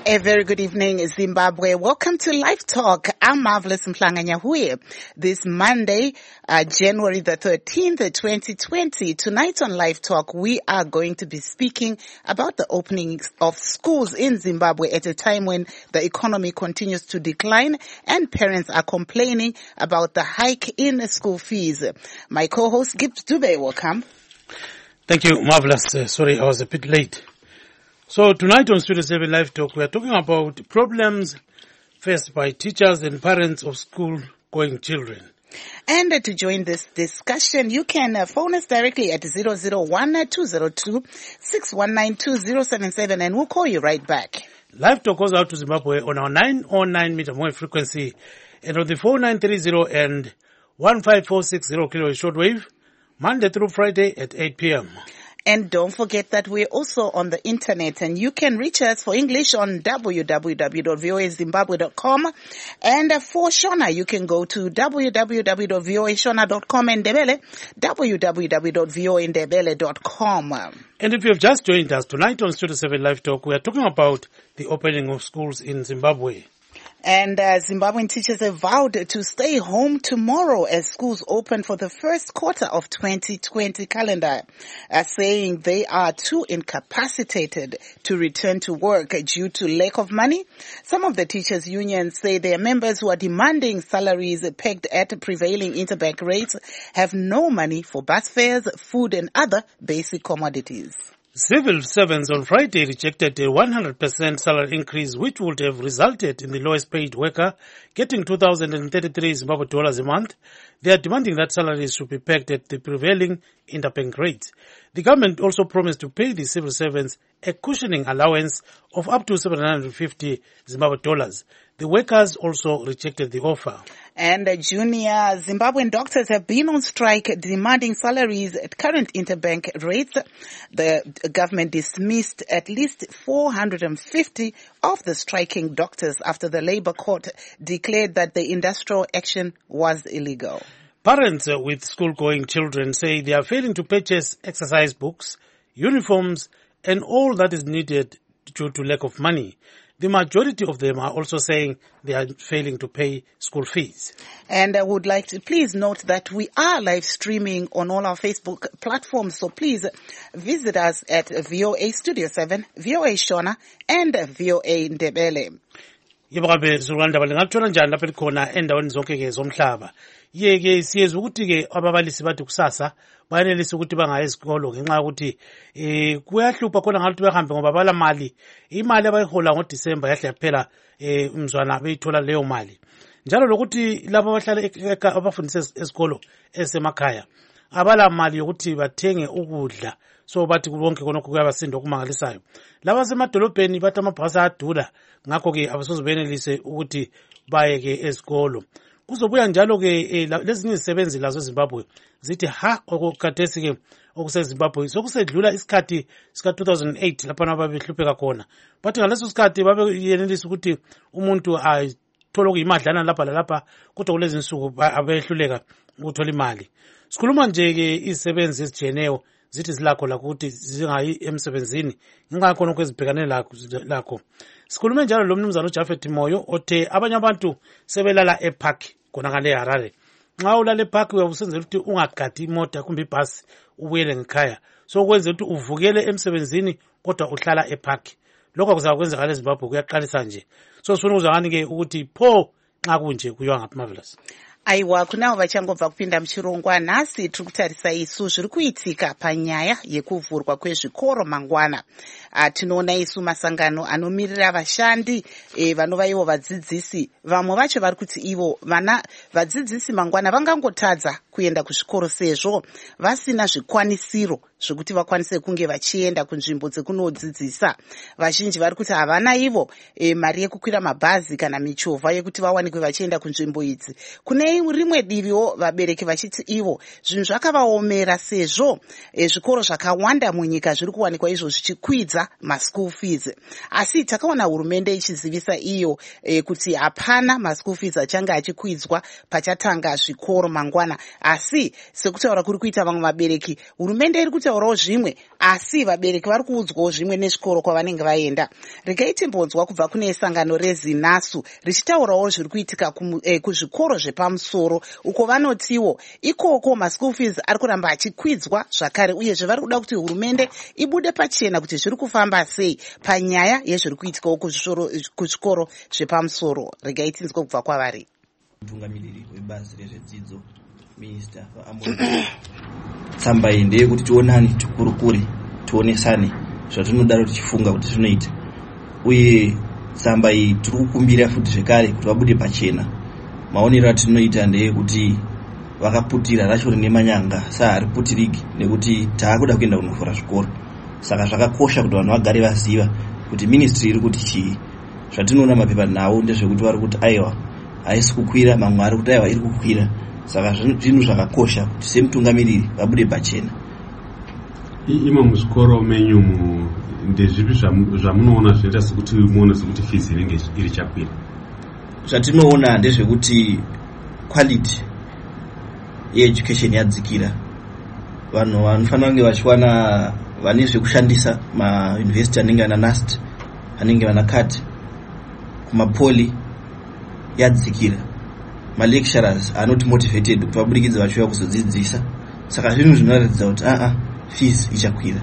A very good evening, Zimbabwe. Welcome to Live Talk. I'm Marvelous Mhlanga-Nyahuye. This Monday, January the 13th, 2020. Tonight on Live Talk, we are going to be speaking about the opening of schools in Zimbabwe at a time when the economy continues to decline and parents are complaining about the hike in school fees. My co-host, Gibbs Dube, welcome. Thank you, Marvelous. Sorry, I was a bit late. So tonight on Studio 7 Live Talk, we are talking about problems faced by teachers and parents of school-going children. And to join this discussion, you can phone us directly at 001-202-619-2077 and we'll call you right back. Live Talk goes out to Zimbabwe on our 909 meter wave frequency and on the 4930 and 15460 kHz shortwave, Monday through Friday at 8 p.m. And don't forget that we're also on the internet and you can reach us for English on www.voazimbabwe.com. And for Shona, you can go to www.voashona.com and Ndebele, www.voandebele.com. And if you have just joined us tonight on Studio 7 Live Talk, we are talking about the opening of schools in Zimbabwe. And Zimbabwean teachers have vowed to stay home tomorrow as schools open for the first quarter of 2020 calendar, saying they are too incapacitated to return to work due to lack of money. Some of the teachers' unions say their members who are demanding salaries pegged at prevailing interbank rates have no money for bus fares, food and other basic commodities. Civil servants on Friday rejected a 100% salary increase, which would have resulted in the lowest paid worker getting 2,033 Zimbabwe dollars a month. They are demanding that salaries should be pegged at the prevailing interbank rates. The government also promised to pay the civil servants a cushioning allowance of up to 750 Zimbabwe dollars. The workers also rejected the offer. And junior Zimbabwean doctors have been on strike demanding salaries at current interbank rates. The government dismissed at least 450 of the striking doctors after the Labour Court declared that the industrial action was illegal. Parents with school-going children say they are failing to purchase exercise books, uniforms, and all that is needed due to lack of money. The majority of them are also saying they are failing to pay school fees. And I would like to please note that we are live streaming on all our Facebook platforms. So please visit us at VOA Studio 7, VOA Shona, and VOA Ndebele. Yebakabe zulwanda balingathola njani lapha likhona endaweni zonke ke zomhlaba. Yeke siyeza ukuthi ke ababalisi bathi kusasa bayenelisa ukuthi bangaya esikolo ngenxa ukuthi kuyahlupha khona ngathi behambe ngoba bala mali imali abayihola ngoDisemba yahle yaphela umzwana beyithola leyo mali. Njalo lokuthi labo abahlala abafundisa esikolo esemakhaya abala mali yokuthi bathenge ukudla. So bathi konke konke kuyabasinda okumangalisayo. Laba semadolobheni bathi amabhasi adula ngakho ke abasoze benelise ukuthi baye ke esikolo. Kuzobuya njalo ke lezinye izisebenzi lazo eZimbabwe zithi okukhathesi ke okuseZimbabwe sokusedlula isikhathi sika 2008 lapha ababehlupheka khona. Bathi ngaleso sikhathi babeyenelisa ukuthi umuntu athole okuyimadlana lapha lalapha kodwa kulezi insuku abehluleka ukuthola imali. Sikhuluma nje ke izisebenzi ezijeneyo zithi zilakho la ukuthi zingayi emsebenzini ngakho nokho ezibhekane lakho. Sikhulume njalo lo mnumzana uJafet Moyo othe abanye abantu sebelala epark khona ngale Harare. Nxa ulala epark uyabusenzela ukuthi ungagadi imoto kumbe ibhasi ubuyele ngekhaya. So kwenza ukuthi uvukele emsebenzini kodwa uhlala epark. Lokho kuzakwenzeka leZimbabwe kuyaqalisa nje. So sifuna ukuzwani ke ukuthi pho nxa kunje kuyiwa ngaphi Marvelous. Aiwa kunavo vachangobva kupinda muchirongwa nhasi tiri kutarisa isu zviri kuitika panyaya yekuvhurwa kwezvikoro mangwana. Tinoona isu masangano anomirira vashandi vanova ivo vadzidzisi. Vamwe vacho vari kuti ivo vana vadzidzisi mangwana vangangotadza kuenda kuzvikoro sezvo vasina zvikwanisiro zvokuti vakwanise kunge vachienda kunzvimbo dzekunodzidzisa. Vazhinji vari kuti havana ivo mari yekukwira mabhazi kana michovha yekuti vawanikwe vachienda kunzvimbo idzi. Kune rimwe diviwo vabereki vachiti ivo zvinhu zvakavaomera sezvo zvikoro zvakawanda munyika zviri kuwanikwa izvo zvichikwidza kukwidza maschool fees. Asi takaona hurumende ichizivisa iyo kuti hapana maschool fees achange achikwidzwa pachatanga zvikoro mangwana. Asi sekutaura kuri kuita vamwe vabereki, hurumende iri kutaurawo zvimwe, asi vabereki vari kuudzwawo zvimwe nezvikoro kwavanenge vaenda. Regai timbonzwa kubva kune sangano reZinasu richitaurawo zviri kuitika kuzvikoro zvepamusoro, uko vanotiwo ikoko maschool fees ari kuramba achikwidzwa zvakare, uyezve vari kuda kuti hurumende ibude pachena kuti zviri kufamba sei panyaya yezviri kuitikawo kuzvikoro zvepamusoro. Regai tinzwe kubva kwavari. Mutungamiriri webazi rezvedzidzo Minister tsamba iyi ndeyekuti tionane tikurukure, tionesane zvatinodaro tichifunga kuti zvinoita, uye tsamba iyi tiri kukumbira futi zvekare kuti vabude pachena. Maonero atinoita ndeyekuti vakaputira racho rine manyanga saariputiriki, nekuti taakuda kuenda kunovhura zvikoro. Saka zvakakosha kuti vanhu vagare vaziva kuti ministry iri kuti chii. Zvatinoona mapepa nawo ndezvekuti vari kuti aiwa haisi kukwira, mamwe ari kuti aiwa iri kukwira. Saka zvinhu zvakakosha kuti semutungamiriri vabude pachena. Imo muzvikoro menyu ndezvipi zvamunoona zvinoita sekuti muone sekuti fees inenge iri chakwira? Zvatinoona ndezvekuti quality yeeducation yadzikira. Vanhu vanofanira kunge vachiwana vane zvekushandisa, mauniversity anenge ana NUST, anenge vana CAT, kumapoli yadzikira. Malecturers are not motivated kuti vaburikidze vachiuya kuzodzidzisa. Saka zvinhu zvinoratidza kuti fees ichakwira.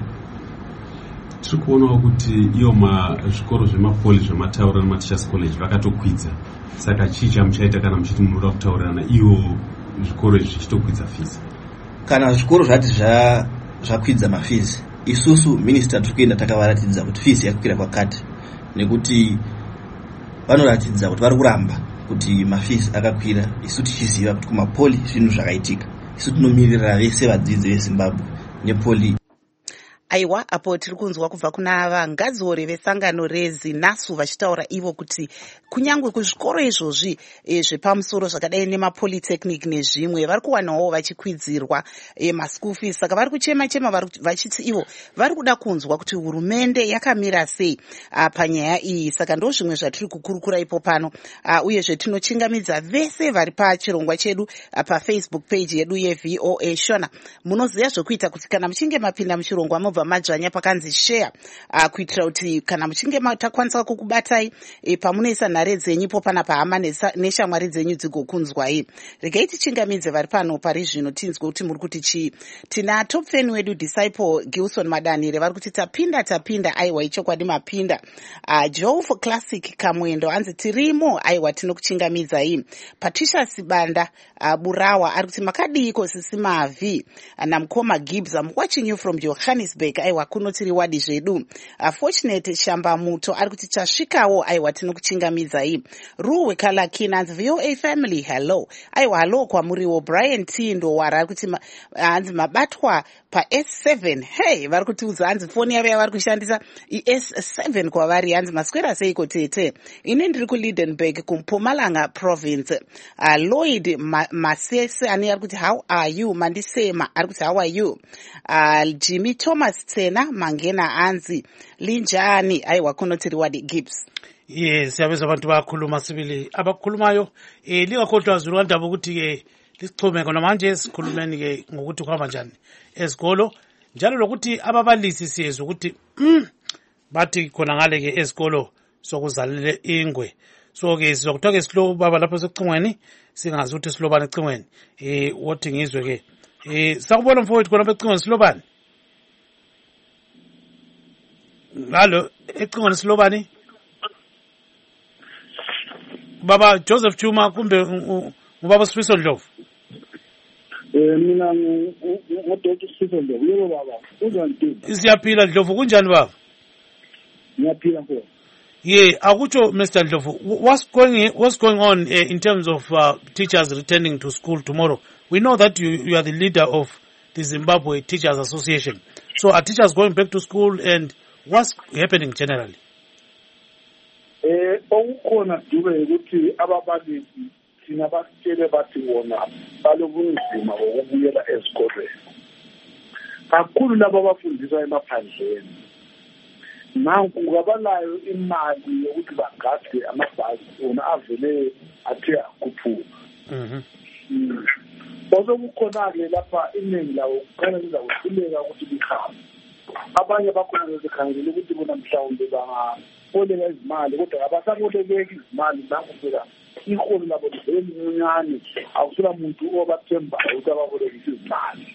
Tiri kuonawo kuti iyo zvikoro zvemapoli zvemataura nemateachers college vakatokwidza. Saka chii chamuchaita kana muchiti munoda kutaurirana iyo zvikoro izvi zvichitokwidza fees? Kana zvikoro zvati zvakwidza mafees, isusu minister tiri kuenda takavaratidza kuti fees yakwira kwakati, nekuti vanoratidza kuti vari kuramba kuti mafees akakwira. Isu tichiziva kuti kumapoli zvinhu zvakaitika. Isu tinomirira vese vadzidzi veZimbabwe nepoli. Aiwa, apo tiri kunzwa kubva kuna vangadzori vesangano reZinasu vachitaura ivo kuti kunyangwe kuzvikoro izvozvi zvepamusoro zvakadai nemapolytechnic nezvimwe vari kuwanawo vachikwidzirwa maschool fees. Saka vari kuchema vachiti ivo vari kuda kunzwa kuti hurumende yakamira sei panyaya iyi. Saka ndo zvimwe zvatiri kukurukura ipo pano, uyezve tinochingamidza vese vari pachirongwa chedu paFacebook page yedu yeVOA Shona. Munoziva zvokuita kuti kana muchinge mapinda muchirongwa mobva madzvanya pakanzi share, kuitira kuti kana muchinge takwanisa kukubatai pamunoisa nhare dzenyu po pana pahama neshamwari dzenyu dzigokunzwai. Regai tichingamidze vari pano pari zvino tinzwe kuti muri kuti chii. Tina top fan wedu Disciple Gilson Madanire vari kuti tapinda aiwa ichokwadi mapinda. Joe for Classic Kamwendo anzi tirimo aiwa tinokuchingamidzai. Patricia Sibanda Burawa ari kuti makadiko sisi mavi. Namukoma Gibbs, I'm watching you from Johannesburg. Aiwa kunotiri wadi zvedu. Fortunate Shamba Muto ari kuti tasvikawo aiwa tinokuchingamidzai. Ruwe Kalakina anzi VOA family hello. Aiwa hello kwamuriwo. Brian T Ndowara ari kuti anzi mabatwa pa S7. Hey, vari kutiudza anzi foni yavo yavari kushandisa S7 kwavari, anzi maswera seiko tete. Ine ndiri kuLidenburg kuMpumalanga province. Lloyd Masese ani ari kuti how are you mandisema ari kuti how are you. Jimmy Thomas Tsena Mangena anzi linjani aiwa kunotiri wadi Gibbs. Yes, siyabeza abantu bakhuluma sibili abakhulumayo lingakhohlwa zulu kandaba ukuthi lisixhume khona manje sikhulumeni ke ngokuthi kuhamba njani ezikolo, njalo lokuthi ababalisi siyezwe ukuthi bathi khona ngale ke ezikolo sokuzalile ingwe. So ke sizokuthola ke silo baba lapho secingweni singazi ukuthi silobani ecingweni. Wothi ngizwe ke sakubona mfowethu khona becingweni silobani. Ngalo ecingweni silobani? Baba Joseph Chuma kumbe ubaba Sifiso Ndlovu? Mina ngoDr Sifiso Ndlovu. Yebo baba, uzanti. Siyaphila Ndlovu, kunjani baba? Ngiyaphila mfowethu. Yeah, akucho Mr. Ndlovu, what's going on in terms of teachers returning to school tomorrow? We know that you are the leader of the Zimbabwe Teachers Association. So are teachers going back to school, and what's happening generally? Okukhona dube ukuthi ababalisi thina basitshele bathi wona balobunzima bokubuyela ezikolweni. Kakhulu labo abafundiswa emaphandleni. nanku ngabalayo imali yokuthi bagade amabhasi wona avele athe akhuphuka. Kukhona-ke lapha iningi lawo kukhanya lizakuhluleka ukuthi lihambe. Abanye bakhona bezikhangele ukuthi bona mhlawumbe bangaboleka izimali, kodwa abasabolekeki izimali nakufika iholo labo lincane, akusela muntu obathembayo ukuthi ababolekise izimali.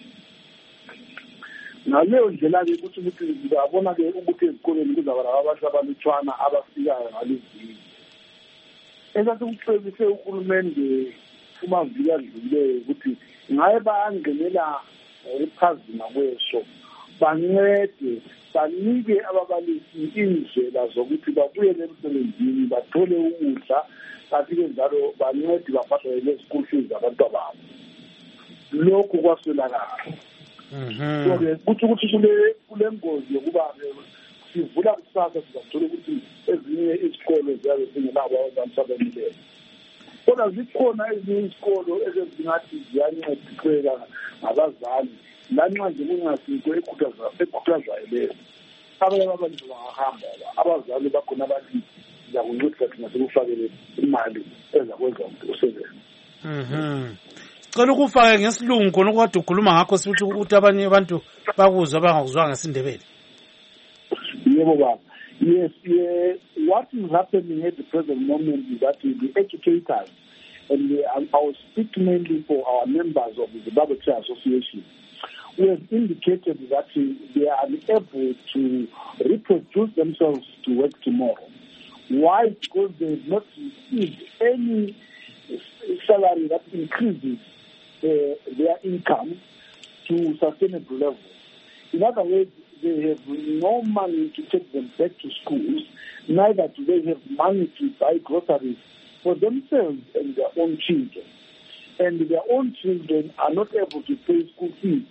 Ngaleyo ndlela-ke ukuthi ngiyabona-ke ukuthi ezikoleni kuzaba abantu abalutshwana abafikayo ngaleziviki. Esasikucebise uhulumende kumaviki adlulileyo ukuthi ngaye bayangenela ephazima kweso, bancede banike ababalisi indlela zokuthi babuyele emsebenzini bathole ukudla, kanti-ke njalo bancede babhadale ezikolo fees zabantu babo. Lokhu kwaswelakala. So-ke kuthi ukuthi kule ngozi yokuba sivula kusasa sizathola ukuthi ezinye izikolo ziyabe zingelabo abantu abamileyo. Kodwa zikhona ezinye izikolo ezingathi ziyancediseka ngabazali, lanxa nje kungasikho ekhuthazayo leyo. Abanye ababalisi bangahamba, abazali bakhona abathi siyakuncedisa thina sikufakele imali ezakwenza umuntu usebenze. Cela ukufake ngesilungu khona okade ukhuluma ngakho sithi ukuthi abanye abantu bakuzwa bangakuzwanga ngesindebele. Yebo baba. Yes, what is happening at the present moment is that the educators, and I will speak mainly for our members of the Zimbabwe Teacher Association, we have indicated that they are unable to reproduce themselves to work tomorrow. Why? Because they have not received any salary that increases their income to sustainable levels. In other words, they have no money to take them back to schools, neither do they have money to buy groceries for themselves and their own children. And their own children are not able to pay school fees.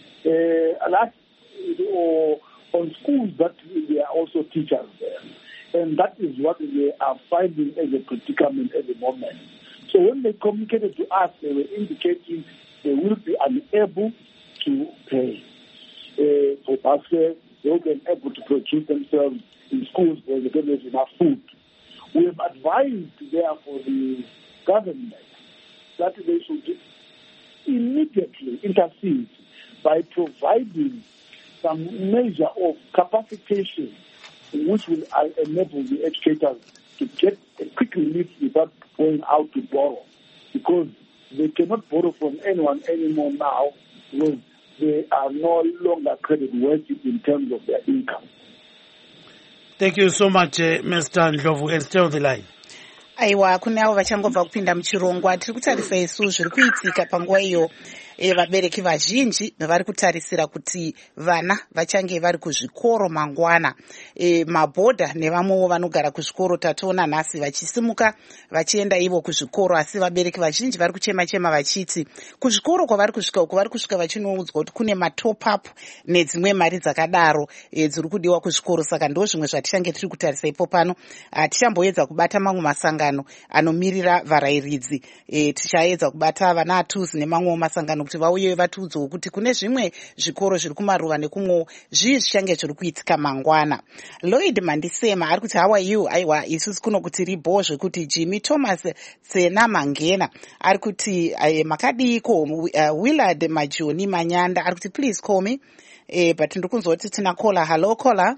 Or on schools that there are also teachers there. And that is what they are finding as a predicament at the moment. So when they communicated to us, they were indicating they will be unable to pay for bus fares. They will be unable to produce themselves in schools where they don't have enough food. We have advised, therefore, the government that they should immediately intercede by providing some measure of capacitation which will enable the educators to get a quick relief without going out to borrow, because they cannot borrow from anyone anymore now because they are no longer credit-worthy in terms of their income. Thank you so much, Mr. Ndlovu, and stay on the line. Aiwa, kune avo vachangobva kupinda muchirongwa. Tiri kutarisa isu zviri kuitika panguva iyo vabereki vazhinji vari kutarisira kuti vana vachange vari kuzvikoro mangwana. Mabhodha nevamwewo vanogara kuzvikoro tatoona nhasi vachisimuka vachienda ivo kuzvikoro, asi vabereki vazhinji vari kuchema-chema vachiti kuzvikoro kwavari kusvika uko vari kusvika vachinoudzwa kuti kune matop-up nedzimwe mari dzakadaro dziri kudiwa kuzvikoro. Saka ndo zvimwe zvatichange tiri kutarisa ipo pano. Tichamboedza kubata mamwe masangano anomirira varayiridzi. Tichaedza kubata vana atuzi nemamwewo masangano kuti vauye vatiudzewo kuti kune zvimwe zvikoro zviri kumaruva nekumwewo zvii zvichange zviri kuitika mangwana. Lloyd Mandisema ari kuti how are you? Aiwa, isusu kuno kuti ribo zvekuti Jimmy Thomas Tsena Mangena ari kuti makadiko. Willard Majoni Manyanda ari kuti please call me. But ndiri kunzwa kuti tina caller. Hello caller.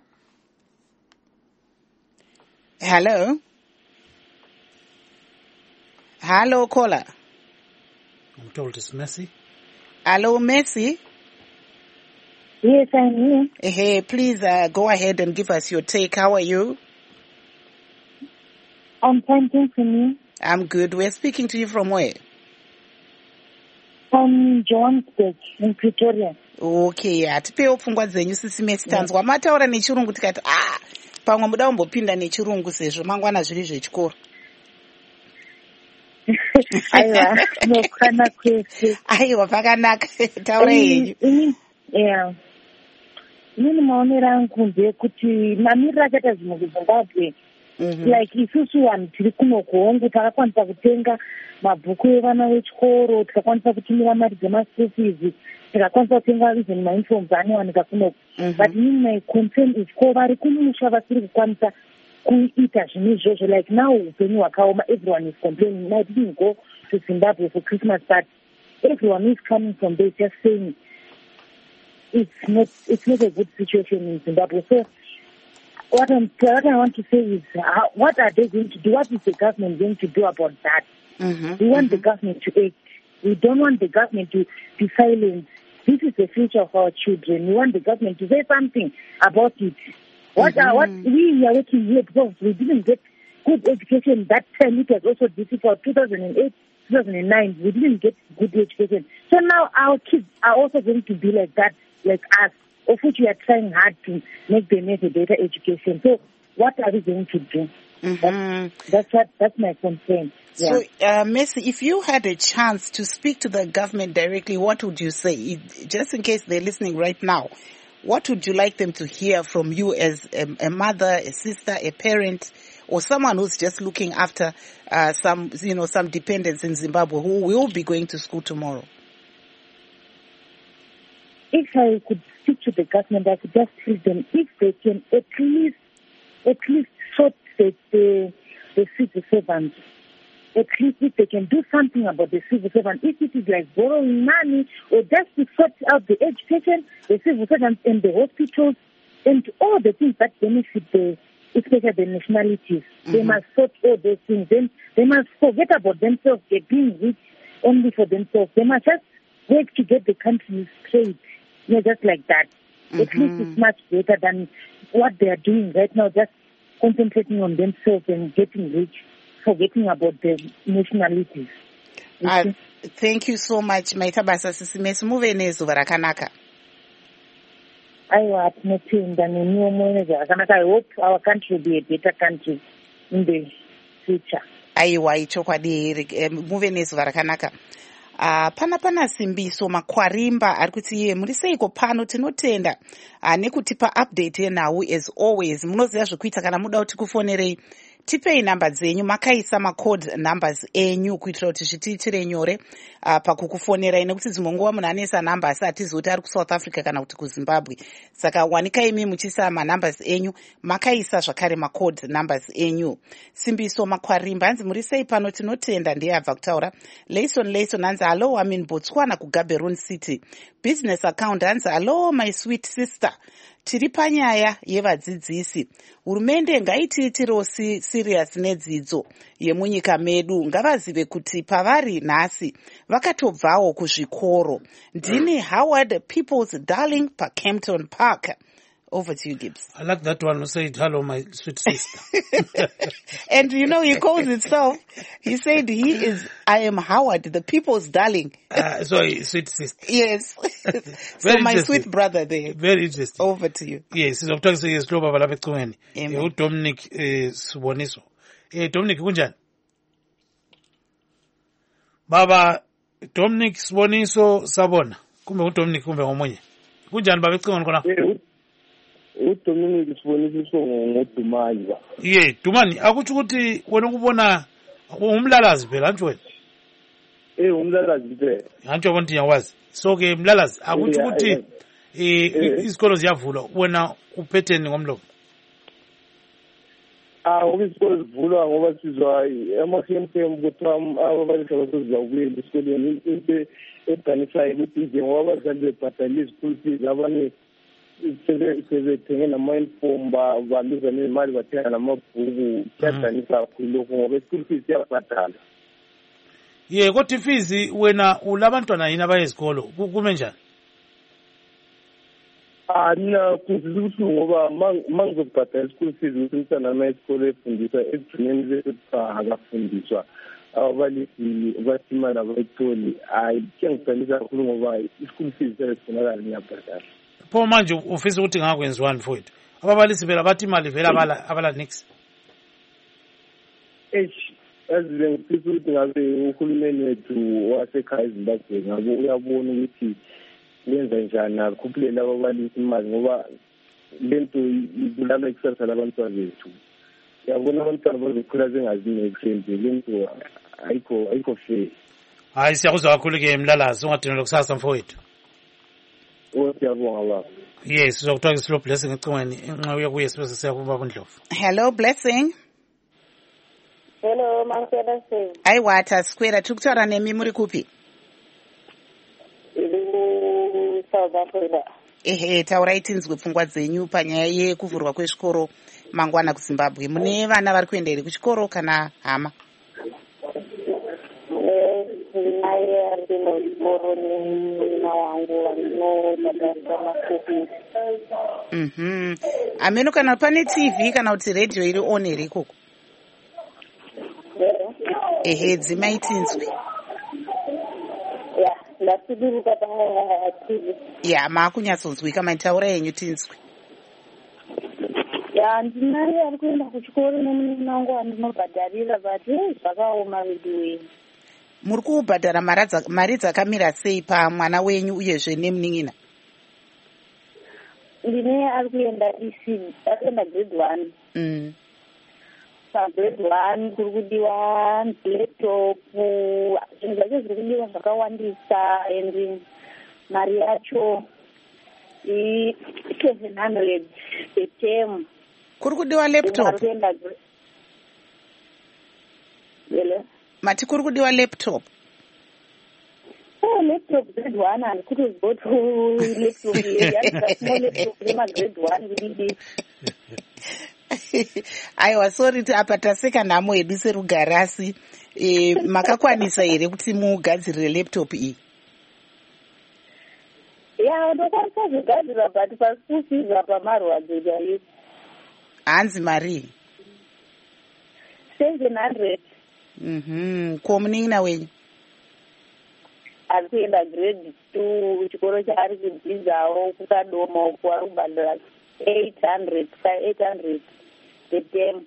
Hello. Hello caller. I'm told it's Messi. Hello, Messi. Yes, I'm here. Hey, please go ahead and give us your take. How are you? I'm fine, thank you. I'm good. We're speaking to you from where? From Johannesburg in Pretoria. Okay, atipewo pfungwa dzenyu sisi Messi. Tanzwa mataura nechirungu tikati pamwe muda kumbopinda nechirungu sezvo mangwana zviri zvechikoro. Aiwa, nokana kwese. Aiwa, pakanaka. Taura yenyu. Yeah. Inini maonero angu ndekuti mamiriro akaita zvinhu kuZimbabwe like isusu vanhu tiri kuno kuhongu takakwanisa kutenga mabhuku evana vechikoro, tikakwanisa kutumira mari dzemaschool fees, tikakwanisa kutenga even mauniforms anowanika kunoku. But my concern is ko vari kumusha vasiri kukwanisa kuita zvinhu izvozvo. Like now upenyu hwakaoma, everyone is complaining. I didn't go to Zimbabwe for Christmas, but everyone is coming from there just saying it's not a good situation in Zimbabwe. So what I want to say is, what are they going to do? What is the government going to do about that? We want the government to act. We don't want the government to be silent. This is the future of our children. We want the government to say something about it. What we are working here because we didn't get good education that time. It was also difficult. 2008, 2009, we didn't get good education. So now our kids are also going to be like that, like us, of which we are trying hard to make them have a better education. So what are we going to do? That's my concern. Yeah. So, Mercy, if you had a chance to speak to the government directly, what would you say? Just in case they're listening right now, what would you like them to hear from you as a mother, a sister, a parent, or someone who's just looking after some dependents in Zimbabwe who will be going to school tomorrow? If I could speak to the government, I could just tell them if they can at least sort the civil servants. At least if they can do something about the civil servants, if it is like borrowing money or just to sort out the education, the civil servants and the hospitals and all the things that benefit especially the nationalities. They must sort all those things. Then they must forget about themselves, they're being rich only for themselves. They must just work to get the country straight, just like that. At least it's much better than what they are doing right now, just concentrating on themselves and getting rich, forgetting about the nationalities. Thank you so much, Maitabasa Sisimesi. Muve nezuva rakanaka. I hope our country will be a better country in the future. Aiwa, ichokwadi, muve nezuva rakanaka. Pana Simbiso Makwarimba ari kuti iye muri seiko pano tinotenda nekutipa update yenhau as always. Munoziva zvekuita kana muda kuti kufonerei, tipei namba dzenyu, makaisa macode numbers enyu kuitira kuti zvitiitire nyore pakukufonerai, nekuti dzimwe nguva munhu anesa namba asi hatizoti ari kuSouth Africa kana kuti kuZimbabwe. Saka wanikai imi muchisa manumbers enyu, makaisa zvakare macode numbers enyu. Simbiso Makwarimba hanzi muri sei pano tinotenda, ndiye abva kutaura. Layson hanzi hello, I'm in Botswana kuGaborone City. Business account hanzi hello my sweet sister. Tiri panyaya yevadzidzisi. Hurumende ngaitiitirewo serious nedzidzo yemunyika medu. Ngavazive kuti pavari nhasi vakatobvawo kuzvikoro. Ndini Howard, People's Darling paKempton Park. Over to you, Gibbs. I like that one who said, hello, my sweet sister. And he calls himself, he said I am Howard, the people's darling. Sorry, sweet sister. Yes. So my sweet brother there. Very interesting. Over to you. Yes, I'm talking to you, Sloba Valapet Amen. Dominic Swoniso. Dominic, kunjani? Baba, Dominic Swoniso Sabona. Kumbe Dominic kumbe ngomunye. Kunjani baba kona? uDominic Sibonisiso ngoDumani ba. Dumani akuthi ukuthi wena ukubona umlalazi phela antsho wena. Umlalazi phela. Antsho abantu nyawazi. So ke mlalazi akuthi ukuthi izikolo ziyavulwa wena uphetheni ngomlomo. Isikolo zivulwa ngoba sizwa ama-CMCM kuthiwa ababalisi abasezizawubuyela esikoleni into eganisayo ukuthi nje ngoba abazali bebhadala izikolo fees abanye sebethenge nama-uniform baluza nezimali bathenga namabhuku kuyadanisa kakhulu lokhu ngoba ischool fees iyabhadala. Kodwa ifees wena ulabantwana yini abaye ezikolo kume njani? Mina kuzizwa ubuhlungu ngoba ma ngizobhadala ischool fees ukuthi umntwana nami esikolo efundiswa ekugcineni bese kuthiwa akafundiswa ababalisi bathi imali abayitholi. Kuyangidanisa kakhulu ngoba ischool fees sezifunakala ngiyabhadala. Pho manje ufisa ukuthi ngakwenziwani mfowethu? Ababalisi vela bathi imali vela abala nix. Azile ngifisa ukuthi ngabe uhulumeni wethu wasekhaya eZimbabwe ngabe uyabona ukuthi wenza njani akhuphulele ababalisi imali ngoba lento ibulala ikusasa labantwana bethu. yabona abantwana bazokhula zingazi-make sense le nto ayikho fair. Hayi siyakuzwa kakhulu ke Mlalazi, ungadinelwa kusasa mfowethu. Siyabonga baba. Yes, sizokuthiwa ke silo Blessing ecingweni inxa uya kuye sibe sesiyakuba Ndlovu. Hello Blessing. Hello Mansela Singh. Aiwata Square, tiri kutaura nemi muri kupi? South Africa. Taurai tinzwe pfungwa dzenyu panyaya yekuvhurwa kwezvikoro mangwana kuZimbabwe. Mune vana vari kuenda here kuchikoro kana hama? Naye ari kuenda kuchikoro nemuna wangu vanobhadharisa masikisi. Ameno, kana pane TV kana kuti radio iri on here ikoko? Dzimai tinzwe. Ndasiduruka TV. Maakunyatsonzwika maitaura yenyu tinzwe. Ndinaye ari kuenda kuchikoro nemunini wangu wandinobhadharira but zvakaoma vidiwe. Muri kubhadhara mari dzakamira sei pamwana wenyu uyezve nemunin'ina? Ndine ari kuenda ECD, ari kuenda grade 1. Grade 1 kuri kudiwa laptop, zvinhu zvacho zviri kudiwa zvakawandisa, and mari yacho 700 per term. Kuri kudiwa laptop? Mati kuri kudiwa laptop? Laptop grade 1 and could go to laptop. Small laptop grade 1 kudidi. Aiwa, sorry apa taseka nhamo yedu serugarasi. Makakwanisa here kuti mugadzirire laptop iyi? Ndokwanisa kugadzira but paschool fees apa marwadzo chaipo. Hanzi mari 700. Ko munin'ina wenyu? Ari kuenda grade 2 chikoro chaari kudzidzawo kukadoma uko ari kubhadhara 800 per term.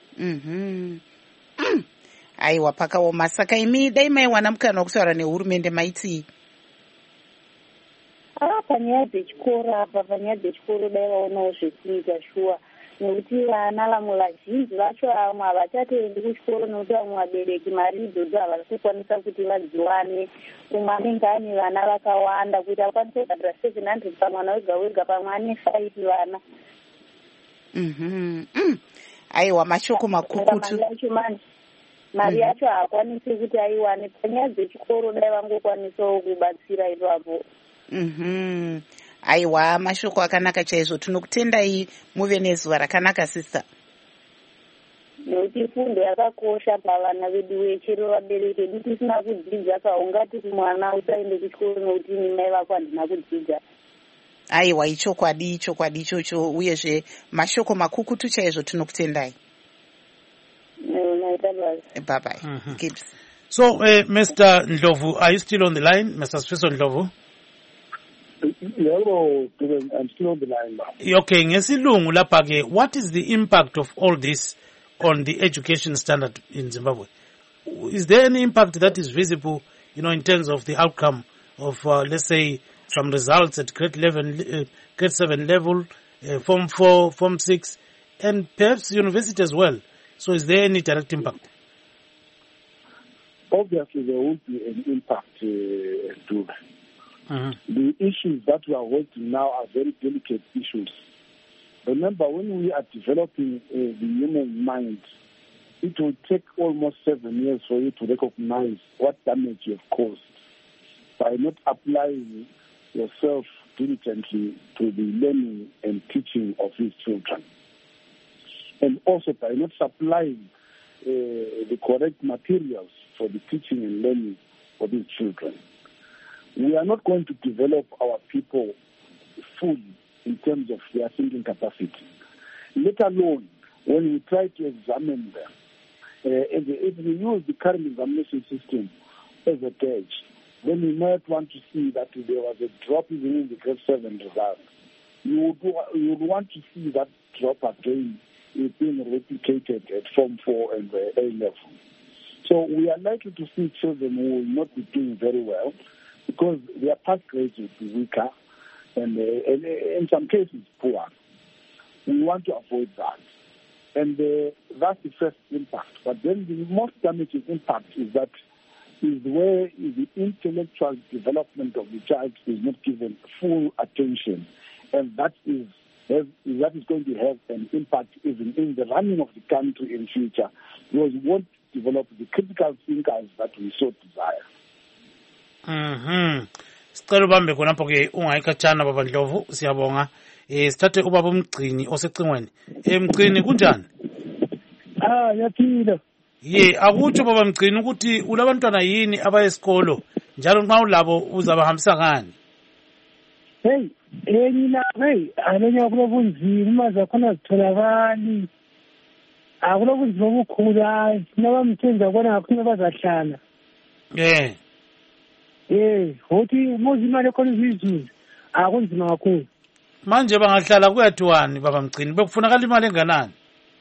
Aiwa, pakaoma. Saka imi dai maiwana mukana wekutaura nehurumende maitii? Panyaya dzechikoro dai vaonawo zvekuita shuwa, nekuti vana vamwe vazhinji vacho vamwe havachatendi kuchikoro nekuti vamwe vabereki mari idzodzo havasi kukwanisa kuti vadziwane. Umwe anenge ane vana vakawanda kuti akwanise kubhadhara 700 pamwana wega wega, pamwe ane 5 vana. Aiwa, mashoko makukutu. Mari yacho haakwanisi kuti aiwane. Panyaya dzechikoro dai vangokwanisawo kubatsira ipapo. Aiwa, mashoko akanaka chaizvo. Tinokutendai, muve nezuva rakanaka sister. Nekuti fundo yakakosha pavana vedu vechero vabereki vedu tisina kudzidza kaungati mwana usaende kuchikoro nekuti mai vako handina kudzidza. Aiwa, ichokwadi ichocho, uyezve mashoko makukutu chaizvo. Tinokutendai. Bye bye. Gibbs. So, Mr. Ndlovu, are you still on the line, Mr. Sfiso Ndlovu? Hello, I'm still on the line now. Okay, ngesilungu lapha ke, what is the impact of all this on the education standard in Zimbabwe? Is there any impact that is visible, in terms of the outcome of, let's say, some results at grade 7 level, Form 4, Form 6, and perhaps university as well? So is there any direct impact? Obviously, there will be an impact to the issues that we are working now are very delicate issues. Remember, when we are developing the human mind, it will take almost 7 years for you to recognize what damage you have caused by not applying yourself diligently to the learning and teaching of these children. And also by not supplying the correct materials for the teaching and learning for these children. We are not going to develop our people fully in terms of their thinking capacity, let alone when we try to examine them. If we use the current examination system as a gauge, then we might want to see that there was a drop even in the grade 7 results. You would want to see that drop again being replicated at Form 4 and A level. So we are likely to see children who will not be doing very well because their pass grades will be weaker and in some cases poor. We want to avoid that. And that's the first impact. But then the most damaging impact is where the intellectual development of the child is not given full attention. And that is going to have an impact even in the running of the country in future, because we won't develop the critical thinkers that we so desire. Sicela ubambe khonapho ke ungayikhatshana baba Ndlovu, siyabonga. Sithathe ubaba uMgcini osecingweni. Mgcini kunjani? Yaphila. Akutsho baba Mgcini ukuthi ulabantwana yini abayesikolo njalo nxa ulabo uzabahambisa ngani? Nina alenya kulobunzima maze khona zitholakali. Akulobunzima obukhulu hayi nabamthenza kona ngakhona bazahlala. Uthi muzi imali khona izizulu akunzima kakhulu. Manje bangahlala kuyathiwani baba Mgcini, bekufunakala imali enganani?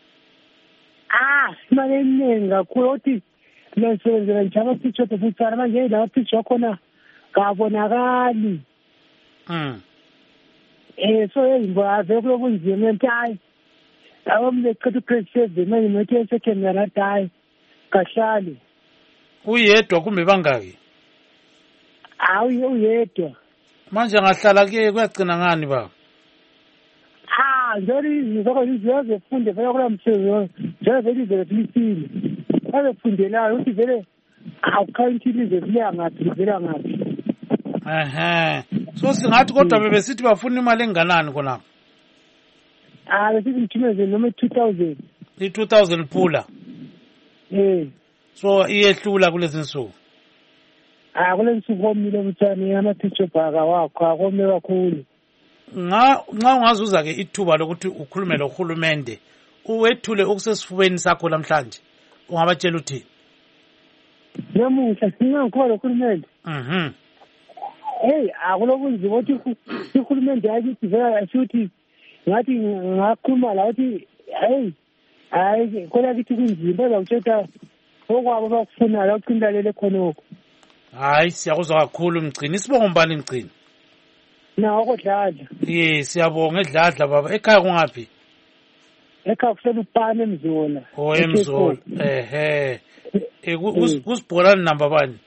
Imali eningi kakhulu uthi lesenzela nje abaphitsho befutshana manje la baphitsho khona kabonakali. So yimbaze kulobunzima ntayi. Awumle qethe pressure manje manje secondary atayi. Kahlali. Uyedwa kumbe bangaki? Uyedwa. Manje ngahlala ke kuyagcina ngani baba? Njori ngizokuze funde vele kula msebenzi njengoba izele filisini abefundelayo uthi vele awukhayinthile vele ngathi vele ngathi so singathi kodwa bebesithi bafuna imali enganani khona? Besithi ngithumeze noma 2000 i-2000 phula. So iyehlula kulezi nsuku? Kule nsuku komile mthani amathitsho bhaka wakho akome kakhulu. Nxa ungazuza ke ithuba lokuthi ukhulume lohulumende uwethule okusesifubeni sakho namhlanje, ungabatshela uthini? Namuhla singakhona lohulumende. Akulobunzima ukuthi uhulumende ayithi vele ashuthi ngathi ngakhuluma la uthi hayi khona kithi kunzima bazawutshela okwabo bakufuna la uqindalele khonoko. Hayi siyakuzwa kakhulu Mgcini. Isibongo mbani Mgcini? Kodladla. Siyabonga eDladla baba. Ekhaya kungaphi? Ekhaya kuselupane eMzola. eMzola. Kusibholani namba bani?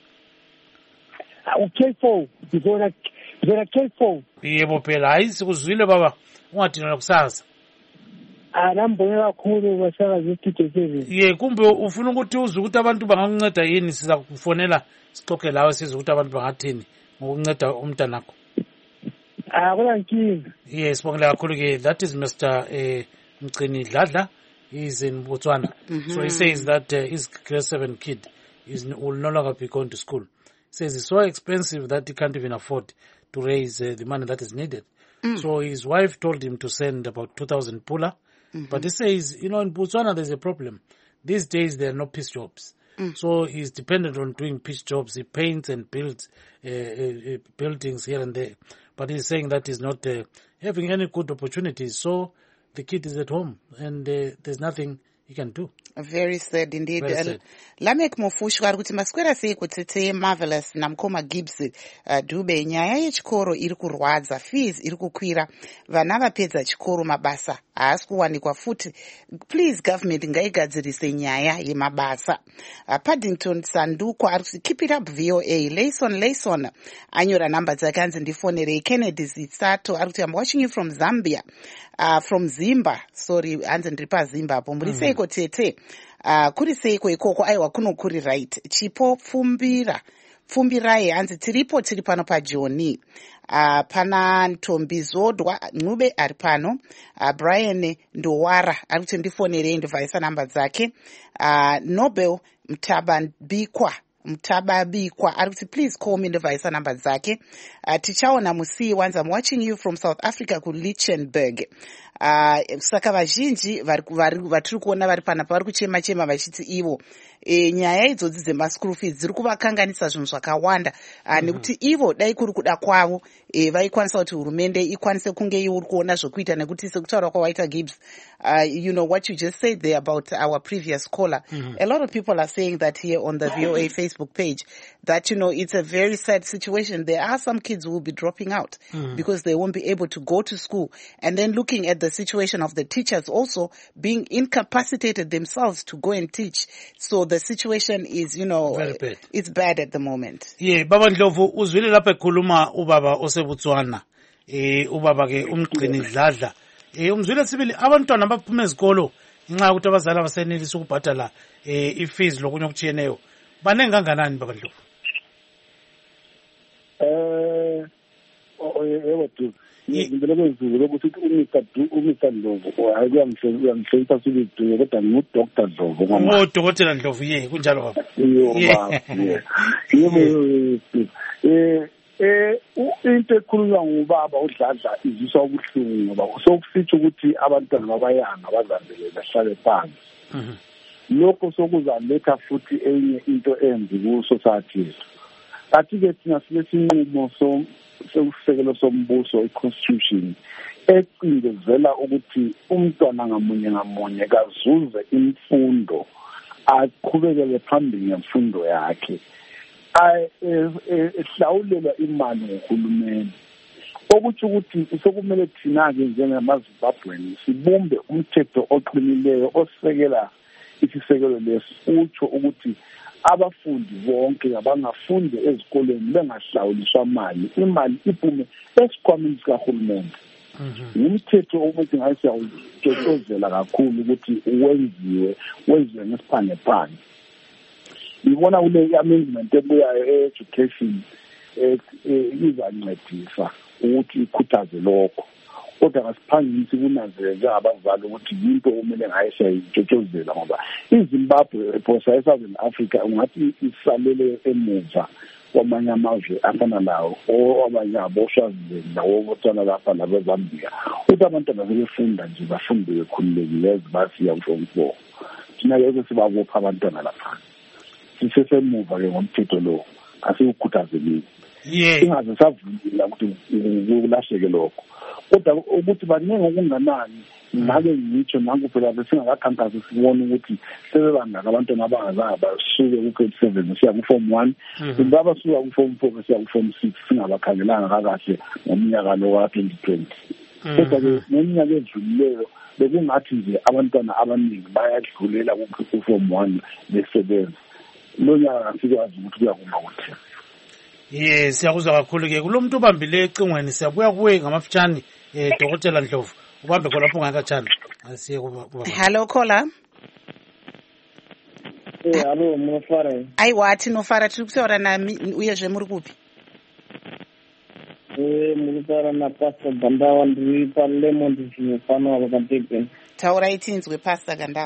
K4. Mzola K4. Yebo phela hayi sikuzwile baba. Ungadinwa kusasa. Nambone kakhulu basakaza i-7. Kumbe ufuna ukuthi uzwe ukuthi abantu bangakunceda yini, siza kufonela sixoxe lawe sizwe ukuthi abantu bangathini ngokunceda umntanakho. Kulankinga. Sibongile kakhulu ke. That is Mr. Mgcini Dladla. He is in Botswana. So he says that his grade 7 kid will no longer be going to school. He says it's so expensive that he can't even afford to raise the money that is needed. So his wife told him to send about 2,000 pula. But he says, in Botswana there's a problem. These days there are no piece jobs. So he's dependent on doing piece jobs. He paints and builds buildings here and there. But he's saying that he's not having any good opportunities. So the kid is at home and there's nothing he can do. Very sad indeed. Very sad. Lamek Mofushwa kuti maswera sei kuti Marvelous namukoma Gibbs Dube nyaya yechikoro iri kurwadza, fees iri kukwira, vana vapedza chikoro mabasa haasi kuwanikwa futi. Please government ngaigadzirise nyaya yemabasa. Paddington Sanduko ari kuti keep it up VOA. Layson anyora namba dzake anzi ndifonerei. Kennedy Zitsato ari kuti I'm watching you from Zambia. From Zimba, sorry, anzi ndiri paZimba apo. Muri seiko tete? Kuri seiko ikoko aiwa kuno kuri right. Chipo pfumbirai hanzi tiri pano paJoni. Pana Ntombi Zodwa Ncube ari pano. Brian Ndowara ari kuti ndifonerei ndivhaisa namba dzake. Nobel Mtababikwa ari kuti please call me ndivhaisa namba dzake. Tichaona Musi once I'm watching you from South Africa ku Lichtenburg. Saka vazhinji vatiri kuona vari panapa vari kuchema vachiti ivo nyaya idzodzi dzemaschool fees dziri kuvakanganisa zvinhu zvakawanda nekuti ivo dai kuri kuda kwavo vaikwanisa kuti hurumende ikwanise kunge iri kuona zvokuita nekuti sekutaura kwawaita Gibbs, you know what you just said there about our previous caller. A lot of people are saying that here on the VOA Facebook page that it's a very sad situation. There are some kids who will be dropping out because they won't be able to go to school, and then looking at the situation of the teachers also being incapacitated themselves to go and teach. So the situation is, very bad. It's bad at the moment. Yeah, Baba Ndlovu uzwile lapha ekhuluma ubaba oseBotswana. Ubaba ke umgcini dladla. Umzwile sibili abantwana abaphuma ezikolo ngenxa ukuthi abazali abasenelisa ukubhadala ifees lokunye okutshiyeneyo. Banenge kanganani Baba Ndlovu? ngibele kwezulu ukuthi uMr Ndlovu uyamhlonipha sibidume kodwa ngu-Dr. Ndlovu Dr. Ndlovu kunjalo baba. Into ekhulunywa ngubaba uDladla iziswa ubuhlungu ngoba sokusitsho ukuthi abantwana babayanga bazambele bahlale phansi. Lokho sokuzaletha futhi enye into embi ku-society yethu. Kathi-ke thina sinesinqumo sekusekelo sombuso i-constitution ecindezela ukuthi umntwana ngamunye kazuze imfundo aqhubekele phambili ngemfundo yakhe ehlawulelwa imali nguhulumeni. Okuthi ukuthi sokumele thina-ke njengamaZimbabweni sibumbe umthetho oqinileyo osekela isisekelo lesi utsho ukuthi abafundi bonke abangafundi ezikoleni bengahlawuliswa imali iphume esikhwameni sikahulumende. Umthetho ukuthi ngabe siyawucocozela kakhulu ukuthi wenziwe ngesiphangephange. Ngibona kule amendment ebuyayo e-education izancedisa ukuthi ikhuthaze lokho. Kodwa ngasiphangisi kunanzelele njengabazali ukuthi yinto kumele ngayo siyayicocozela ngoba iZimbabwe phosa eSouthern Africa ungathi isalele emuva kwamanye amazwe afana lawo abanye aboSwaziland nawoBotswana lapha nabeZambia. Ukuthi abantwana sebefunda nje bafunde bekhululekile basiya form 4. Thina-ke sibabopha abantwana lapha. Sisesemuva-ke ngomthetho lo asiwukhuthazelile. Singaze savumela ukuthi kulahleke lokho. Kodwa ukuthi baningi okunganani ngake ngitsho nanku phela besingakakhankasi sibone ukuthi sebebangaka abantwana abangazange basuke ku-grade 7 siya ku-form 1 kumbe abasuka ku-form 4 siya ku-form 6 singabakhangelanga kakahle ngomnyaka lo wa-2020. Kodwa-ke ngeminyaka edlulileyo bekungathi nje abantwana abaningi bayadlulela ku-form 1 besebenza. Lo nyaka sikwazi ukuthi kuyakuma kuthi. Siyakuzwa kakhulu-ke kulomuntu ubambile ecingweni siyabuya kuwe ngamafitshane Dr. Ndlovu ubambe khonapho ungakatshana asiye kuba. Hello caller. Hello Munofara. Aiwathi Nofara tiri kutaura nami uyezve muri kupi? Munofara na Pastor Gandawa ndiri paLemon ndizvino pano apa paDurban. Taurai tinzwe Pastor Gandawa.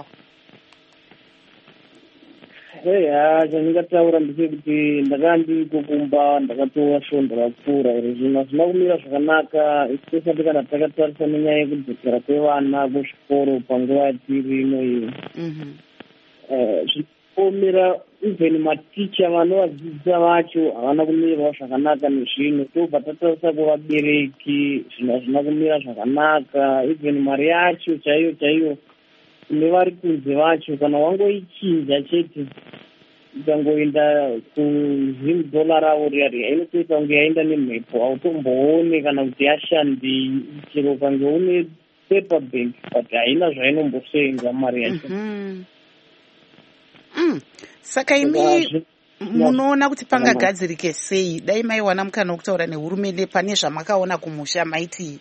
Chandingataura ndechekuti ndakandikukumba ndakatowa svondo rakupfuura iri zvino hazvina kumira zvakanaka especially kana takatarisa nenyaya yekudzokera kwevana kuzvikoro panguva yatiri ino iyi. Zvinoomera even maticha vanovadzidzisa vacho havana kumirawo zvakanaka nezvino tobva tatarisa kuvabereki zvino hazvina kumira zvakanaka even mari yacho chaiyo nevari kunze vacho kana wangoichinja chete ukangoenda kuZim$ ravo riya inotoita kunge yaenda nemhepo hautomboone kana kuti yashandei chero ukange une paper bank but haina zvainombosenga mari yacho. Saka imi munoona kuti pangagadzirike sei dai maiwana mukana wokutaura nehurumende pane zvamakaona kumusha maiti?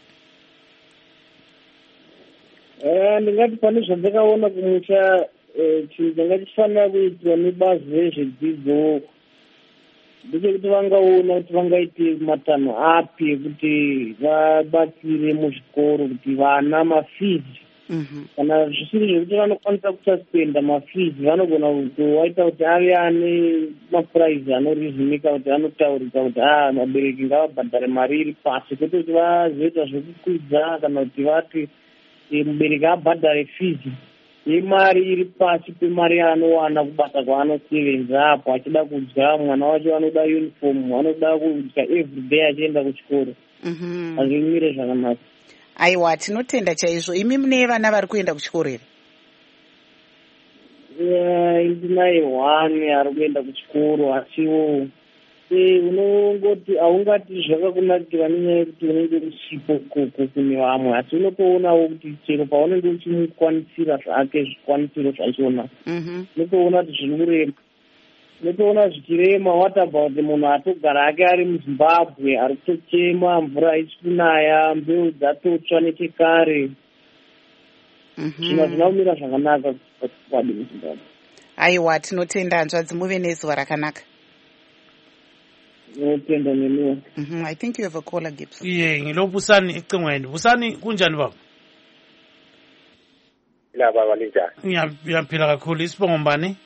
Ndingati pane zvandakaona kumusha chinhu changa chifanira kuitwa nebazi rezvedzidzo ndechekuti vangaona kuti vangaite matanho api ekuti vabatsire muzvikoro kuti vana mafizi kana zvisiri zvekuti vanokwanisa kusaspenda mafizi vanogona kutowaita kuti ave ane mapuraizi anorizimika kuti anotaurika kuti vabereki ngavabhadhare mari iri pasi kwete kuti vazoita zvekukwidza kana kuti vati mubereki abhadhare fizi yemari iri pasi pemari yaanowana kubasa kwaanosevenza apo achida kudya mwana wacho anoda uniform anoda kudya everyday achienda kuchikoro hazvimire zvakanaka. Aiwa tinotenda chaizvo. Imi mune vana vari kuenda kuchikoro here? Ndinaye 1 ari kuenda kuchikoro asiwo unongoti haungati zvakakunakira nenyaya yekuti unenge uchipo kune vamwe, asi unotoonawo kuti chero paunenge uchimukwanisira zvake zvikwanisiro zvachona unotoona kuti zviri kurema. Unotoona zvichirema what about munhu atogara ake ari muZimbabwe ari kutochema mvura haisi kunaya, mbeu dzatotsva nechekare. Zvinhu hazvina kumira zvakanaka kwadi muZimbabwe. Aiwa, tinotenda hanzvadzi, muve nezuva rakanaka. Tinotenda nemiwo. I think you have a caller, Gibson. Ngilo Busani ecingweni. Busani kunjani baba? La baba linjani? Ngiyaphila kakhulu. Isibongo mbani?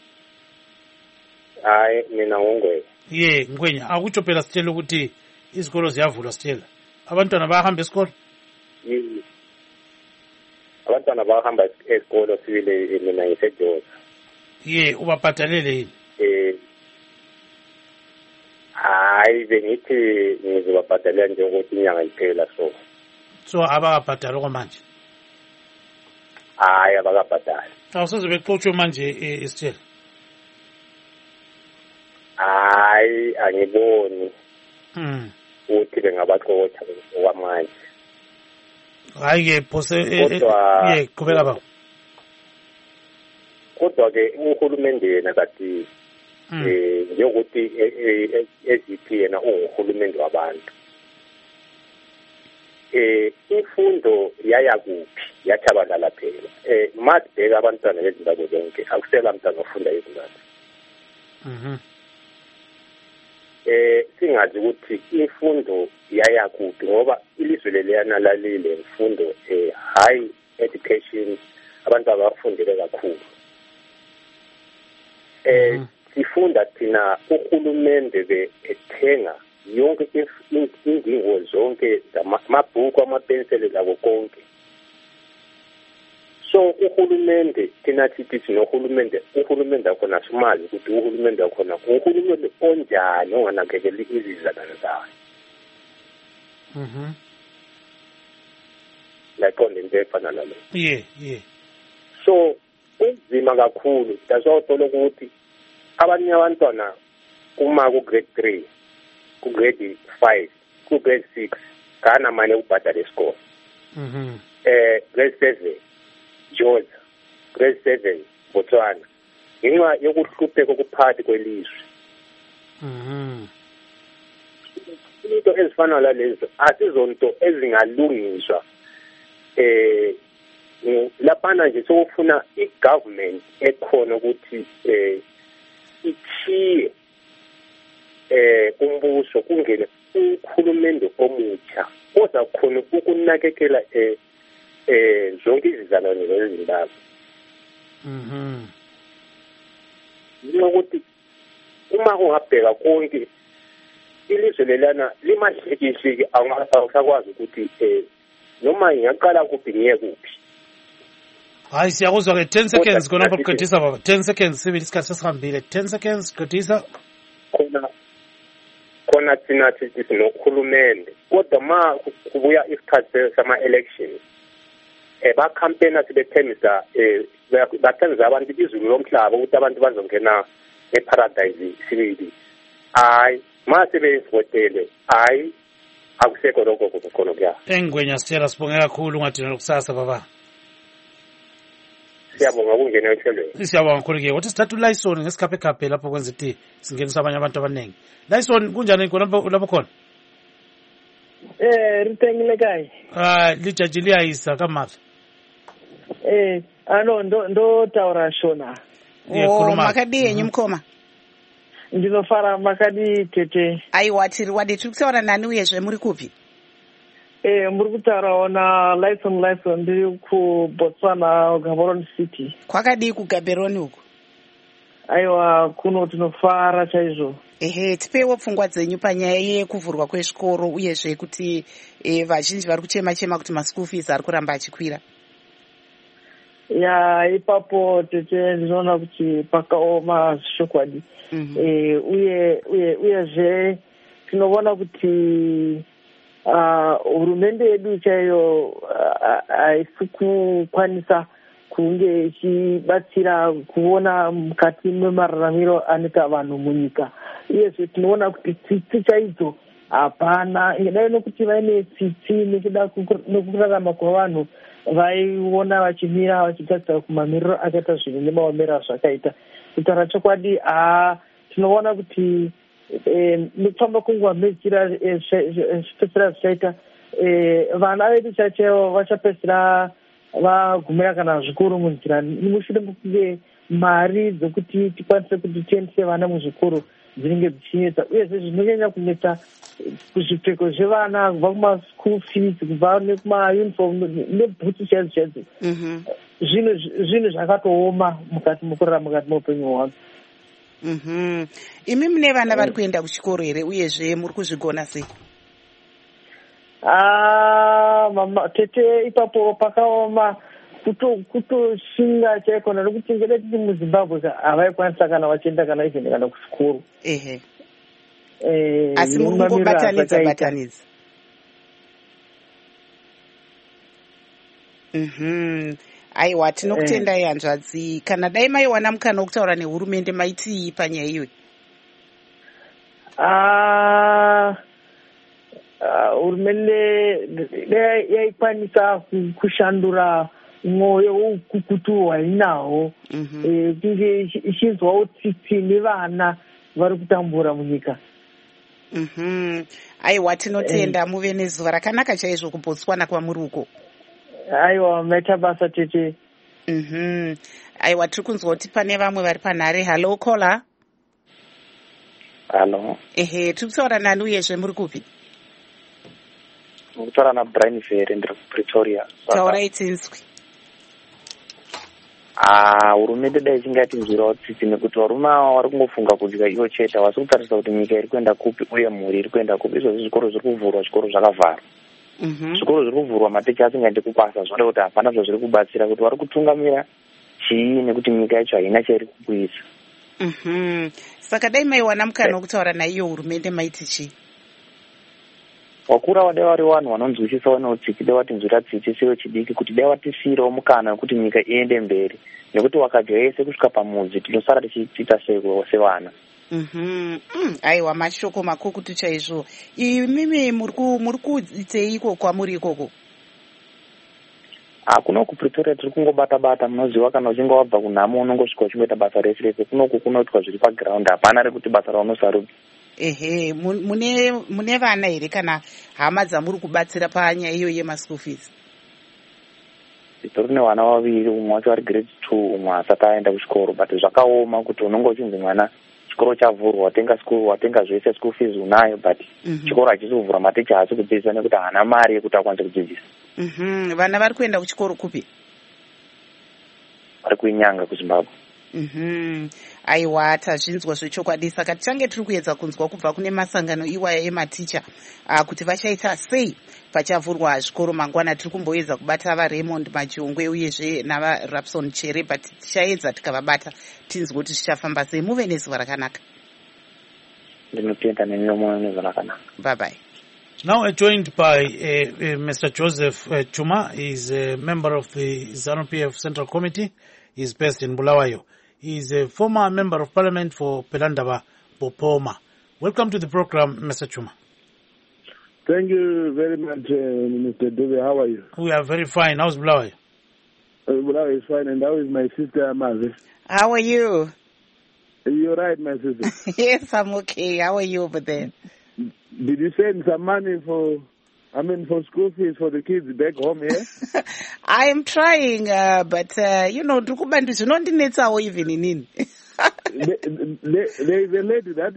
Hayi mina ngongwe. Ngwenya. Akutsho phela sitshela ukuthi izikolo ziyavulwa sitshela. Abantwana bayahamba esikolo? Abantwana bayahamba esikolo sibile mina ngiseJoza. Ubabhadalele yini? Hayi bengithi ngizobabhadalela nje ukuthi inyanga iphela so abakabhadali okwamanje? Hayi abakabhadali. Awusoze bexotshwe manje esitshela? Hayi angiboni ukuthi bengabaxotsha okwamanje. Hayi-ke phose qhubeka baba. Kodwa-ke uhulumende yena kati njengokuthi eziphi yena unguhulumende wabantu. Imfundo yaya kuphi yachabalala phela. Masibheka abantwana bezindawo zonke akusela mntwana ofunda izingane. Singazi ukuthi imfundo yaya kuphi ngoba ilizwe leliyana lalile imfundo high education abantu abafundile kakhulu. Sifunda thina uhulumende bethenga yonke indingo zonke zamabhuku amapenseli labo konke. So uhulumende thina sithi sinohulumende, uhulumende akhona simazi ukuthi uhulumende akhona uhulumende onjani onganakekeli izizalwane zayo. Like on the efana nalo. So unzima kakhulu dasawuthola ukuthi abanye abantwana uma ku grade 3 ku grade 5 ku grade 6 kana manje ubhadala isikole. Grade 7 Joza, grade 7 Botswana, ngenxa yokuhlupheka kokuphathi kwelizwe. Into ezifana nalezo asizonto ezingalungiswa laphana nje sokufuna i-government ekhona ukuthi ithiye umbuso kungene uhulumende omutsha oza khona ukunakekela zonke izizalwane zezimbabwe. Ukuthi uma ungabheka konke ilizwe lelana limahlekishiki awusakwazi ukuthi noma ingaqala kuphi ngiye kuphi. Hayi siyakuzwa ke 10 seconds khona ukuqedisa baba. 10 seconds sibili isikhathi sesihambile. 10 seconds qedisa. Khona thina sithi sinokhulumende kodwa ma kubuya isikhathi sama elections bacampaigna sibethemisa bathemisa abantu izulu lomhlaba ukuthi abantu bazongena eparadise sibili. Hayi ma sebevotele hayi akusekho lokho kukhona kuya. Engwenya sitshela sibonge kakhulu ungadinela kusasa baba. Siyabonga ukungena ehlelweni. Siyabonga kakhulu-ke. Wathi sithatha uLyson ngesikhaphe lapho kwenza iti singenisa abanye abantu abaningi. Lyson kunjani khona lapho khona? Ritengile kai. Lijaji liyayisa kaMartha. Ndo taura shona. Makadi yenyu mkhoma. Ndinofara makadi tete. Aiwa tiri wadi tiri kutaura nani uyezve muri kupi? Muri kutaura na Lyson ndiri ku Botswana Gaborone City. Kwakadi ku Gaborone uko? Aiwa kuno tinofara chaizvo. Tipewo pfungwa dzenyu panyaya yekuvhurwa kwezvikoro uyezve kuti vazhinji vari kuchema kuti maschool fees ari kuramba achikwira. Ipapo tete ndinoona kuti pakaoma zvishokwadi. Uyezve tinoona kuti hurumende yedu chaiyo haisi kukwanisa kunge ichibatsira kuona mukati memararamiro anoita vanhu munyika. uyezve tinoona kuti tsitsi chaidzo hapana, ngendaya nokuti vaine tsitsi nekuda nokurarama kwavanhu vaiona vachimira vachitarisa kumamiriro akaita zvinhu nemaomero azvakaita. Kutaura chokwadi, tinoona kuti nekufamba kwenguva mezira zvipedzisira zvichaita vana vedu chaivo vachapedzisira vagumira kana zvikuru munzira mushure mekunge mari dzokuti tikwanise kuti tiendese vana muzvikoro dzinenge dzichinetsa, uyezve zvinonyanya kunetsa kuzvipfeko zvevana kubva kumaschool fees, kubva nekumauniform nebhutsu chaidzo zvinhu zvakatooma mukati mokurarama mukati meupenyu hwavo. Imi mune vana vari kuenda kuchikoro here, uyezve muri kuzvigona sei? Mama tete ipapo pakaoma kutoshinga chaikona nokuti ngede titi muZimbabwe havaikwanisa kana vachienda kana even kana kuchikoro. Asi muri kungobatanidza. Aiwa, tinokutendai hanzvadzi. Kana dai maiwana mukana wokutaura nehurumende maitii panyaya iyoyi? Hurumende yaikwanisa kushandura mwoyo woukukutu hwainahwo, kunge ichinzwawo tsitsi nevana vari kutambura munyika. Aiwa, tinotenda. Muve nezuva rakanaka chaizvo kuBotswana kwamuri uko. Aiwa, maita basa tete. Aiwa, tiri kunzwa kuti pane vamwe vari panhare. Hello caller. Hello. Tiri kutaura nani uyezve muri kupi? Kutaura naBrian Vere, ndiri kuPretoria. Taurai tinzwi. Hurumende dai isingatinzwirawo tsitsi nekuti varume ava vari kungofunga kudya ivo chete, havasi kutarisa kuti nyika iri kuenda kupi uye mhuri iri kuenda kupi. Izvozvi zvikoro zviri kuvhurwa, zvikoro zvakavharwa. Zvikoro zviri kuvhurwa, maticha asingaendi kubasa, zvinoda kuti hapana zvazviri kubatsira, kuti vari kutungamira chii nekuti nyika yacho haina chairi kubudisa. Saka dai maiwana mukana wokutaura naiyo hurumende maiti chii? Wakura wadai vari vanhu vanonzwisisawo neutsiki, dai watinzwira tsitsi sewo chidiki, kuti dai watisiyirawo mukana wekuti nyika iende mberi, nekuti wakadya yese kusvika pamudzi tinosara tichiita sevana. Aiwa, mashoko makukutu chaizvo. Imimi muri kuiteiko kwamuri ikoko? Kuno kuPretoria tiri kungobata-bata. Munoziva kana uchinge wabva kunhamo unongosvika uchingoita basa rese rese. Kunoku kunoitwa zviri paground, hapana rekuti basa raunosarudza. Mune vana here kana hama dzamuri kubatsira panyaya iyo yemaschool fees? Tori nevana vaviri, umwe wacho ari grade 2, umwe asati aenda kuchikoro, but zvakaoma kuti unonge uchinzi mwana chikoro chavhurwa, watenga zvese school fees unayo, but chikoro hachisi kuvhura, maticha haasi kudzidzisa nekuti haana mari yekuti akwanise kudzidzisa. Vana vari kuenda kuchikoro kupi? Vari kuinyanga kuZimbabwe. Aiwa, tazvinzwa zvechokwadi. Saka tichange tiri kuedza kunzwa kubva kune masangano iwaya ematicha kuti vachaita sei pachavhurwa zvikoro mangwana. Tiri kumboedza kubata vaRaymond Majongwe uyezve navaRapson Chere, but tichaedza tikavabata tinzwe kuti zvichafamba sei. Muve nezuva rakanaka. Ndinotenda nemiyomo nezuva rakanaka. Bye bye. Now joined by Mr. Joseph Chuma. He is a member of the ZANU-PF Central Committee. He is based in Bulawayo. He is a former member of parliament for Pelandaba Bopoma. Welcome to the program, Mr. Chuma. Thank you very much, Mr. Dube. How are you? We are very fine. How's Bulawayo? Bulawayo is fine. And how is my sister, Mazi? How are you? You're right, my sister. Yes, I'm okay. How are you over there? Did you send some money for school fees for the kids back home here? I am trying, but, ndikubantu zvinondinetsawo even inini. There is a lady that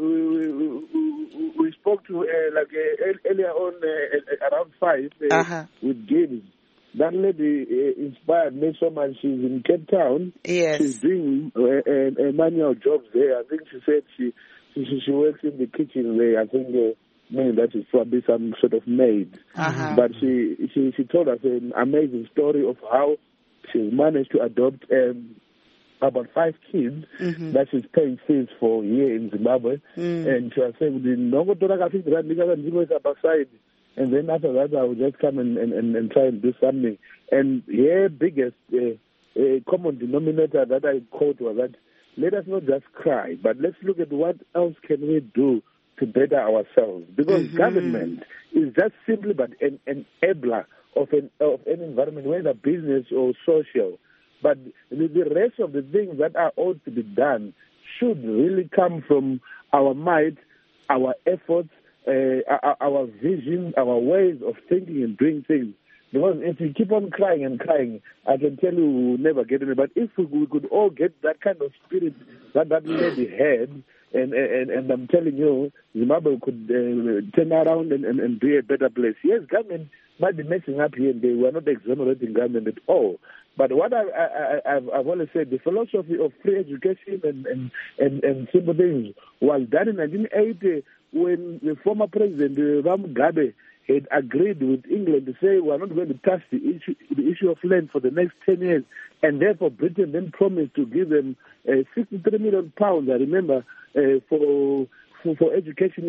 we spoke to earlier on around 5 with Gaby. That lady inspired me so much. She's in Cape Town. Yes. She's doing a manual jobs there. I think she said she works in the kitchen there. I think maybe that is probably some sort of maid. But she told us an amazing story of how she's managed to adopt about 5 kids that she's paying fees for here in Zimbabwe. And she was saying, and then after that I will just come and try and do something. And her biggest common denominator that I quote was that let us not just cry, but let's look at what else can we do to better ourselves. Because government is just simply but an enabler of an environment, whether business or social. But the rest of the things that are ought to be done should really come from our might, our efforts, our vision, our ways of thinking and doing things. Because if we keep on crying and crying, I can tell you we'll never get it. But if we could all get that kind of spirit that lady had, and I'm telling you, Zimbabwe could turn around and be a better place. Yes, government might be messing up here and there. We're not exonerating government at all. But what I've always said, the philosophy of free education and simple things was done in 1980 when the former president, Ram Mugabe, had agreed with England to say we're not going to touch the issue of land for the next 10 years. And therefore Britain then promised to give them £63 million, I remember, for education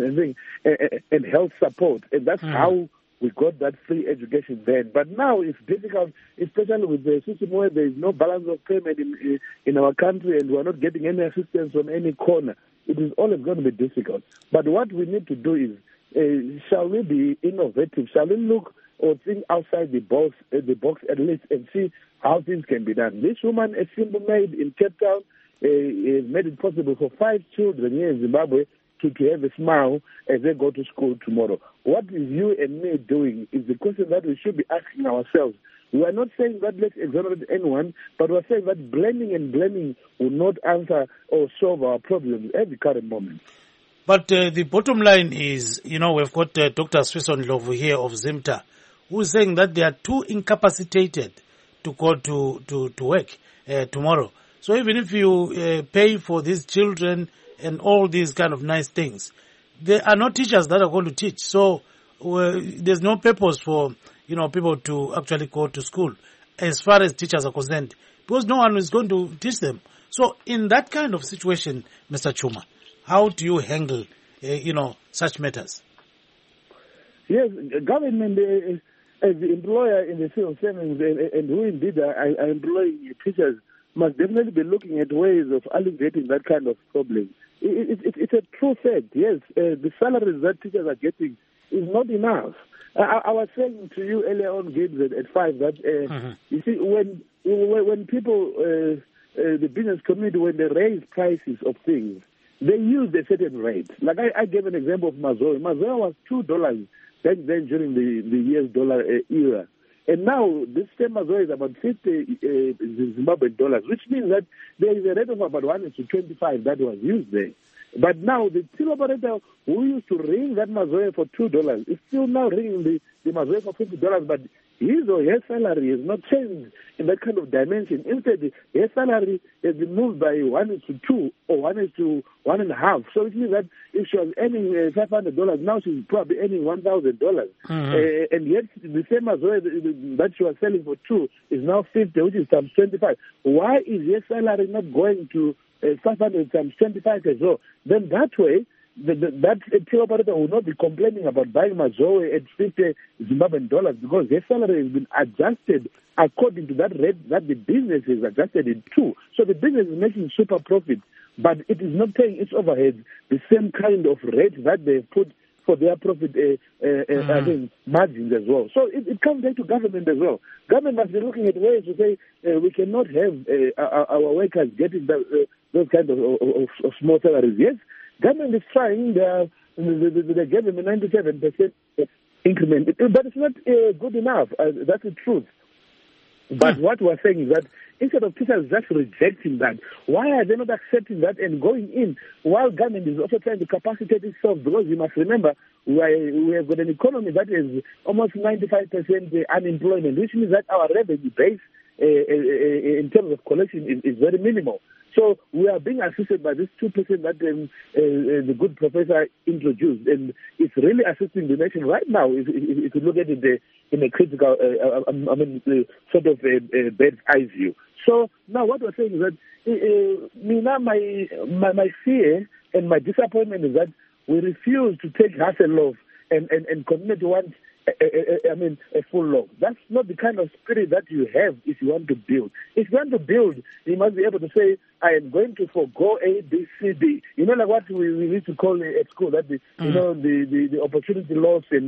and health support. And that's how we got that free education then. But now it's difficult, especially with the system where there is no balance of payment in our country and we're not getting any assistance from any corner. It is always going to be difficult. But what we need to do is, shall we be innovative? Shall we look or think outside the box at least and see how things can be done? This woman, a simple maid in Cape Town, made it possible for 5 children here in Zimbabwe to have a smile as they go to school tomorrow. What is you and me doing is the question that we should be asking ourselves. We are not saying that let's exonerate anyone, but we are saying that blaming will not answer or solve our problems at the current moment. But the bottom line is, we've got Dr. Swisson Ndlovu here of ZIMTA, who is saying that they are too incapacitated to go to work tomorrow. So even if you pay for these children and all these kind of nice things, there are no teachers that are going to teach. So there's no purpose for people to actually go to school as far as teachers are concerned, because no one is going to teach them. So in that kind of situation, Mr. Chuma, how do you handle such matters? Yes, government as the employer in the civil service and who indeed are employing teachers must definitely be looking at ways of alleviating that kind of problem. It's a true fact, yes. The salaries that teachers are getting is not enough. I was saying to you earlier on, Gibbs, at 5, that you see, when people, the business community, when they raise prices of things, they use a certain rate. Like I gave an example of Mazoe. Mazoe was $2 back then during the US dollar era. And now this same Mazoe is about 50 Zimbabwean dollars, which means that there is a rate of about 1:25 that was used there. But now the till operator who used to ring that Mazoe for $2 is still now ringing the Mazoe for $50, but his or her salary has not changed in that kind of dimension. Instead, her salary has been moved by 1:2 or 1:1.5. So it means that if she was earning $500, now she's probably earning $1,000. And yet the same as well that she was selling for $2 is now $50, which is times 25. Why is her salary not going to 500 times 25 as well? Then that way, that till operator will not be complaining about buying Mazoe at 50 Zimbabwean dollars because their salary has been adjusted according to that rate that the business is adjusted it to. So the business is making super profit, but it is not paying its overhead the same kind of rate that they put for their profit margins as well. So it comes down to government as well. Government must be looking at ways to say we cannot have our workers getting those kind of small salaries. Yes, government is trying. They gave them a 97% increment, but it's not good enough. That's the truth. But what we're saying is that instead of teachers just rejecting that, why are they not accepting that and going in while government is also trying to capacitate itself? Because you must remember, we have got an economy that is almost 95% unemployment, which means that our revenue base in terms of collection is very minimal. So we are being assisted by this 2% that the good professor introduced, and it's really assisting the nation right now. If you look at it in a critical, sort of a bird's eye view. So now what we're saying is that my fear and my disappointment is that we refuse to take Hasselhoff and continue to want a full log. That's not the kind of spirit that you have if you want to build. If you want to build, you must be able to say, I am going to forego A, B, C, D. You know, like what we used to call at school, that the the opportunity loss and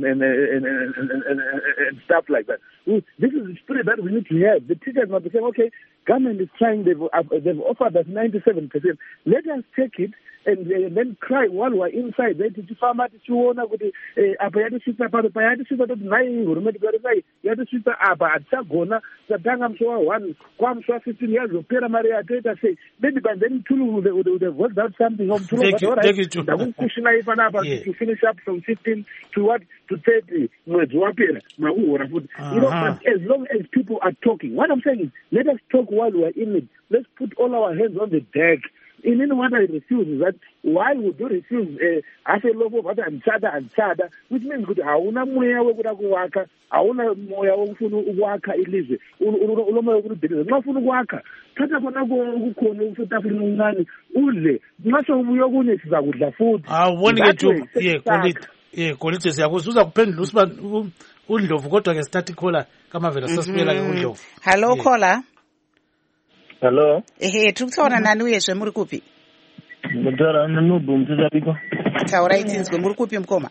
stuff like that. This is the spirit that we need to have. The teachers must be saying, okay, government is trying, they've offered us 97%. Let us take it and then cry while we're inside. They teach farmer to own up with the apayadisita, payadisita, that nine, remember, yadisita, Abagona, the Dangam Show, one, Quam Show 15 years of Pera Maria data say, maybe by then Tulu would have worked out something of Tulu, but all right, the one question I even about to finish up from 15 to what? To 30, you know, but as long as people are talking, what I'm saying is, let us talk while we're in it. Let's put all our hands on the deck. In any what I refuse is that why would you refuse half a loaf of other and chada, which means good hauna moya waka, hauna moya waka ilizwe, uloma ukubhidela, ngafuna ukwakha, thatha khona ukukhona ukufutafuna uncane, udle, ngaso ubuye okunye sizakudla futhi. Awuboni ke Kolithe siyakuzuza kuphendula usiba uNdlovu kodwa ke start ikhola kamavela sasibuyela ke uNdlovu. Hello caller. Hello. Tukutaona nani uyezve muri kupi? Mutara Nubu mtazabiko. Taura itinzwe muri kupi mkoma?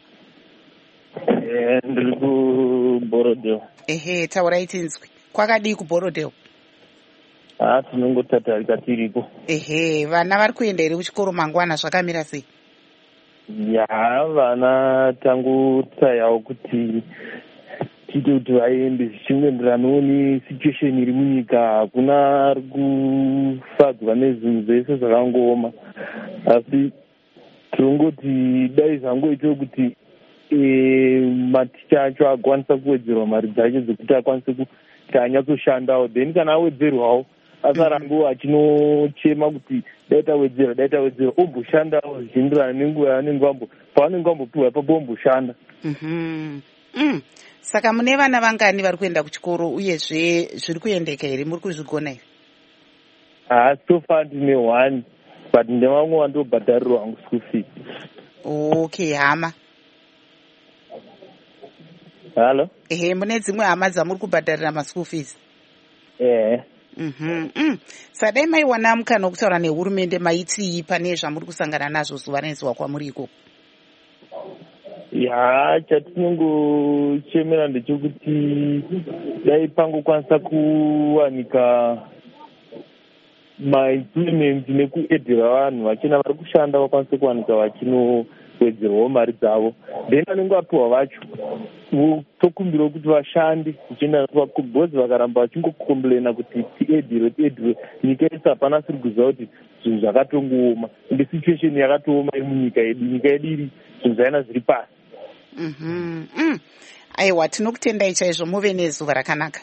Ndiri ku Borodeo. Taura itinzwe. Kwakadii ku Borodeo? Tinongotata tiriko. Vana vari kuenda here kuchikoro mangwana zvakamira sei? Vana tangu tsayawo kuti tite kuti vaende zvichingoenderanawo nesituation iri munyika. Hakuna ari kufadzwa nezvinhu zvese zvakangooma, asi tinongoti dai zvangoitawo kuti maticha acho akwanisa kuwedzerwa mari dzacho dzekuti akwanise kuti anyatsoshandawo, then kana awedzerwawo asarambo achinochema kuti dai tawedzera omboshandawo zvichienderana nenguva yaanenge pavanenge vambopiwa ipapo omboshanda. Saka mune vana vangani vari kuenda kuchikoro uyezve zviri kuendeka here, muri kuzvigona here? So far ndine 1 but ndevamwe wandobhadharirwa hangu school fees. Okay, hama. Halo? Mune dzimwe hama dzamuri kubhadharira ma-school fees? Sadai maiwana mukana wokutaura nehurumende maitii pane zvamuri kusangana nazvo zuva nezuva kwamuri ikoko? Chatinongochemera ndechekuti dai pangokwanisa kuwanika maemployment nekuedhera vanhu vachina vari kushanda vakwanise kuwanika vachinowedzerwawo mari dzavo, then vanenge vapiwa vacho tokumbirawo kuti vashande zvichienda because vakaramba vachingokomplaina kuti tiedhire nyika yedu hapana siri kuziva kuti zvinhu zvakatongooma ende situation yakatooma iri munyika yedu. Nyika yedu iri zvinhu zvaina zviri pasi. Aiwa, tinokutendai chaizvo, muve nezuva rakanaka.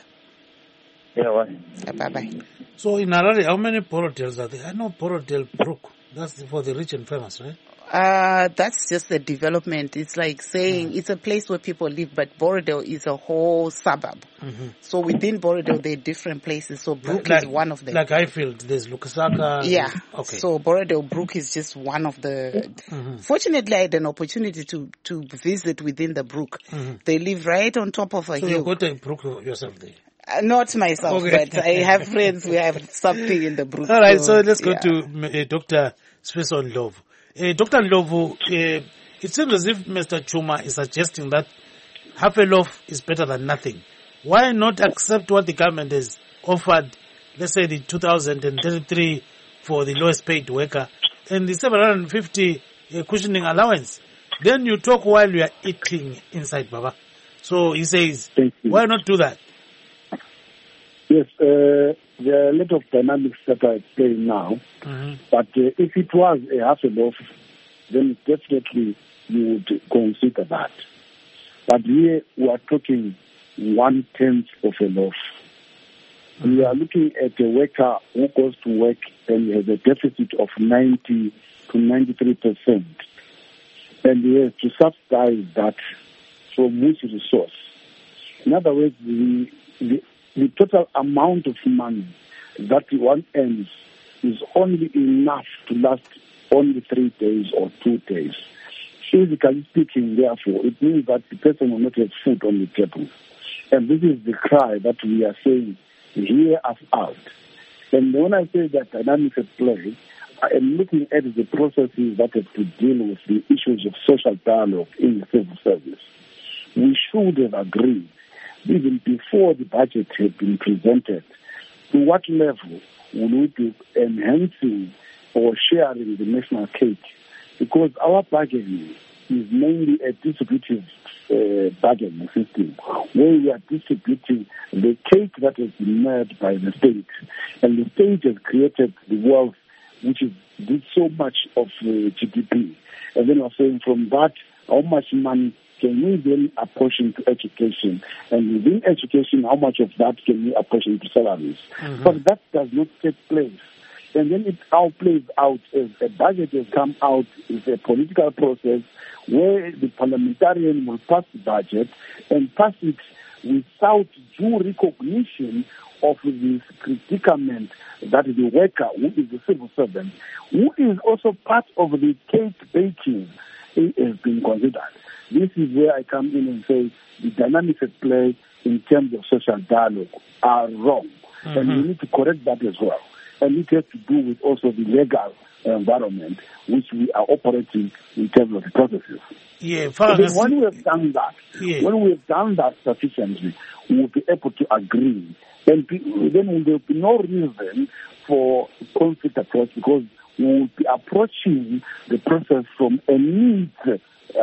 Bye bye. So in Harare, how many Borodels are there? I know Borodel Brook. That's for the rich and famous, right? That's just a development. It's like saying it's a place where people live, but Borodale is a whole suburb. So within Borodale, there are different places. So Brook is one of them. Like Highfield, there's Lukasaka. Yeah. Okay. So Borodale Brook is just one of the... Fortunately, I had an opportunity to visit within the Brook. They live right on top of a hill. So you go to Brook yourself there? Not myself, but I have friends who have something in the Brook. All right, so let's go to Dr. Spencer Ndlovu. Dr. Ndlovu, it seems as if Mr. Chuma is suggesting that half a loaf is better than nothing. Why not accept what the government has offered, let's say the 2033 for the lowest paid worker and the 750 cushioning allowance? Then you talk while you are eating inside, Baba. So he says, why not do that? Yes, there are a lot of dynamics that are at play now. But if it was a half a loaf, then definitely you would consider that. But here we are talking 1/10 of a loaf. We are looking at a worker who goes to work and has a deficit of 90 to 93%. And he has to subsidize that from which resource? In other words, the total amount of money that one earns is only enough to last only 3 days or 2 days. physically speaking, therefore, it means that the person will not have food on the table. And this is the cry that we are saying, hear us out. And when I say that dynamics at play, I am looking at the processes that have to deal with the issues of social dialogue in the civil service. We should have agreed, even before the budget had been presented, to what level will we be enhancing or sharing the national cake, because our bargaining is mainly a distributive bargaining system, where we are distributing the cake that has been made by the state, and the state has created the wealth which did so much of GDP, and then we're saying from that, how much money can we then apportion to education, and within education, how much of that can we apportion to salaries? But that does not take place. And then it all plays out as a budget has come out with a political process where the parliamentarian will pass the budget and pass it without due recognition of this predicament that the worker, who is the civil servant, who is also part of the cake baking, has been considered. This is where I come in and say the dynamics at play in terms of social dialogue are wrong. And we need to correct that as well. And it has to do with also the legal environment which we are operating in terms of the processes. Yeah, when we have done that, sufficiently, we will be able to agree. And then there will be no reason for conflict approach, because we will be approaching the process from a needs-based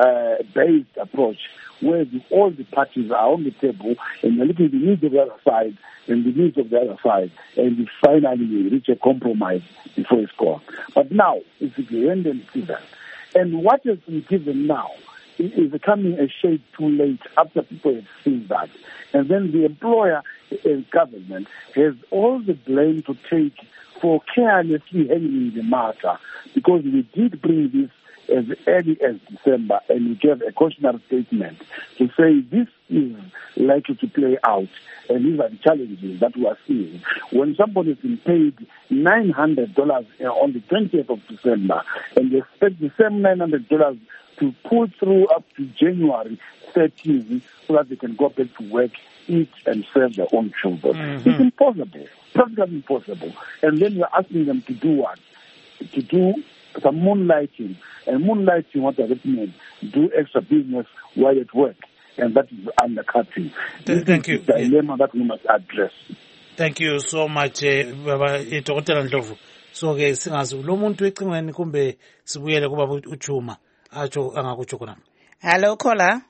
approach, where all the parties are on the table and you're looking at the needs of the other side and the needs of the other side, and we finally reach a compromise before it's gone. But now, it's the end and given. And what has been given now is becoming a shade too late after people have seen that. And then the employer and government has all the blame to take for carelessly handling the matter, because we did bring this as early as December, and we gave a cautionary statement to say this is likely to play out, and these are the challenges that we are seeing. When somebody has been paid $900 on the 20th of December, and they expect the same $900 to pull through up to January 13th so that they can go back to work, eat, and serve their own children. It's impossible, practically impossible. And then you're asking them to do what? To do some moonlighting. And moonlighting, what does it mean? Do extra business while at work. And that is undercutting. Thank you. The dilemma that we must address. Thank you so much, Baba Dr. Ndlovu. So ke singazi lo muntu ecingweni kumbe sibuyele kuba uchuma acho angakutsho khona. Hello caller.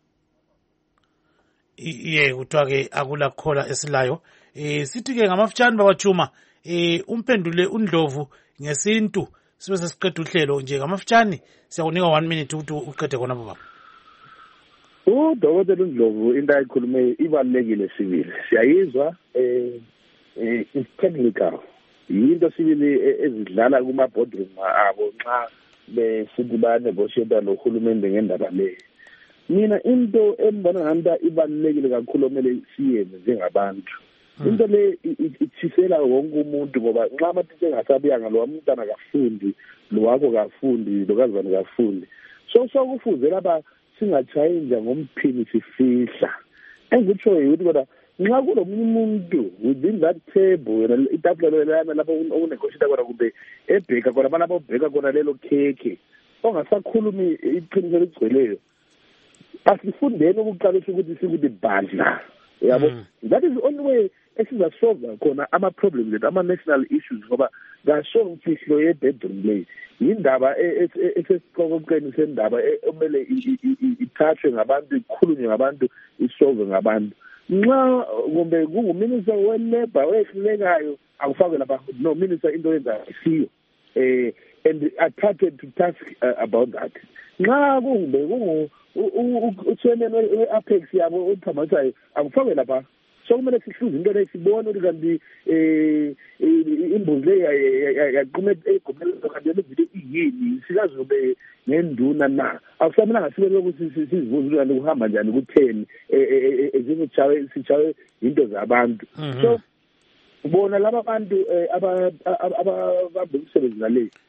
Kuthiwa ke akula caller esilayo. Sithi ke ngamafutshane babachuma umphendule uNdlovu ngesintu sibe sesiqeda uhlelo nje ngamafutshane siyakunika 1 minute ukuthi uqede khona baba. Udokotela uNdlovu into ayikhulume ibalulekile sibili. Siyayizwa it's technical. Yinto sibili ezidlala kuma boardroom abo nxa besithi banegotiate nohulumende ngendaba le. Mina into embona nganta ibalulekile kakhulu omele siyenze njengabantu. Into le ithisela wonke umuntu, ngoba nxa amathisha engasabuyanga lo mntana kafundi, lo wakho kafundi, lo kazana kafundi. So kufuze lapha singachayinja ngomphini sifihla. Engikutshoyo ukuthi kodwa nxa kulomunye umuntu within that table, itafula lelana lapho unegotiate khona kumbe ebheka khona abantu abobheka khona lelo khekhe, ongasakhulumi iqiniso eligcweleyo, asifundeni ukuqalisa ukuthi sikuthi badla. Yabo, that is the only way esizasolve khona ama-problems ethu, ama-national issues, ngoba ngasho umfihlo ye-bedroom le yindaba esesiqokoqeni sendaba omele ithathwe ngabantu, ikhulunywe ngabantu, isolve ngabantu. Nxa kumbe kunguminister we-labor oyehlulekayo akufakwe lapha, no minister into yenza isiyo and athathe to task about that. Nxa kumbe uchairman we-Apex yabo uThamasayo akufakwe lapha. So kumele sihluze into le sibone ukuthi kanti imbuzi le yaqhume egomelo kanti le video iyini, sikazobe ngenduna na. Akusamelanga sibe ukuthi sizibuze ukuthi kuhamba njani kutheni sichawe into zabantu. So bona laba bantu ababamba umsebenzi ngale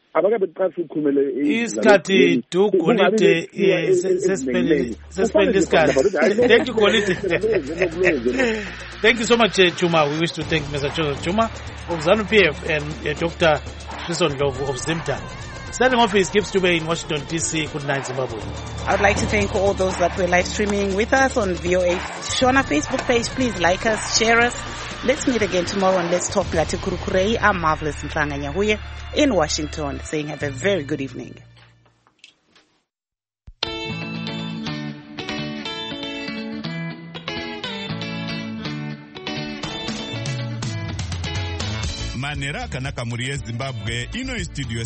abakabe qasha ukukhumele isikhathi dukolite suspend isikhathi. Thank you Kolite. Thank you so much Chuma. We wish to thank Mr. Joseph Chuma of ZANU PF and Dr. Trison Ndlovu of ZIMTA. Starting off is Gibbs Dube in Washington DC. Good night, Zimbabwe. I would like to thank all those that were live streaming with us on VOA Shona Facebook page. Please like us, share us. Let's meet again tomorrow and let's talk Ngati Kurukurei. I'm Marvelous Nhlanga Nyahuye in Washington, saying have a very good evening. Manera kana kamuri yeZimbabwe ino studio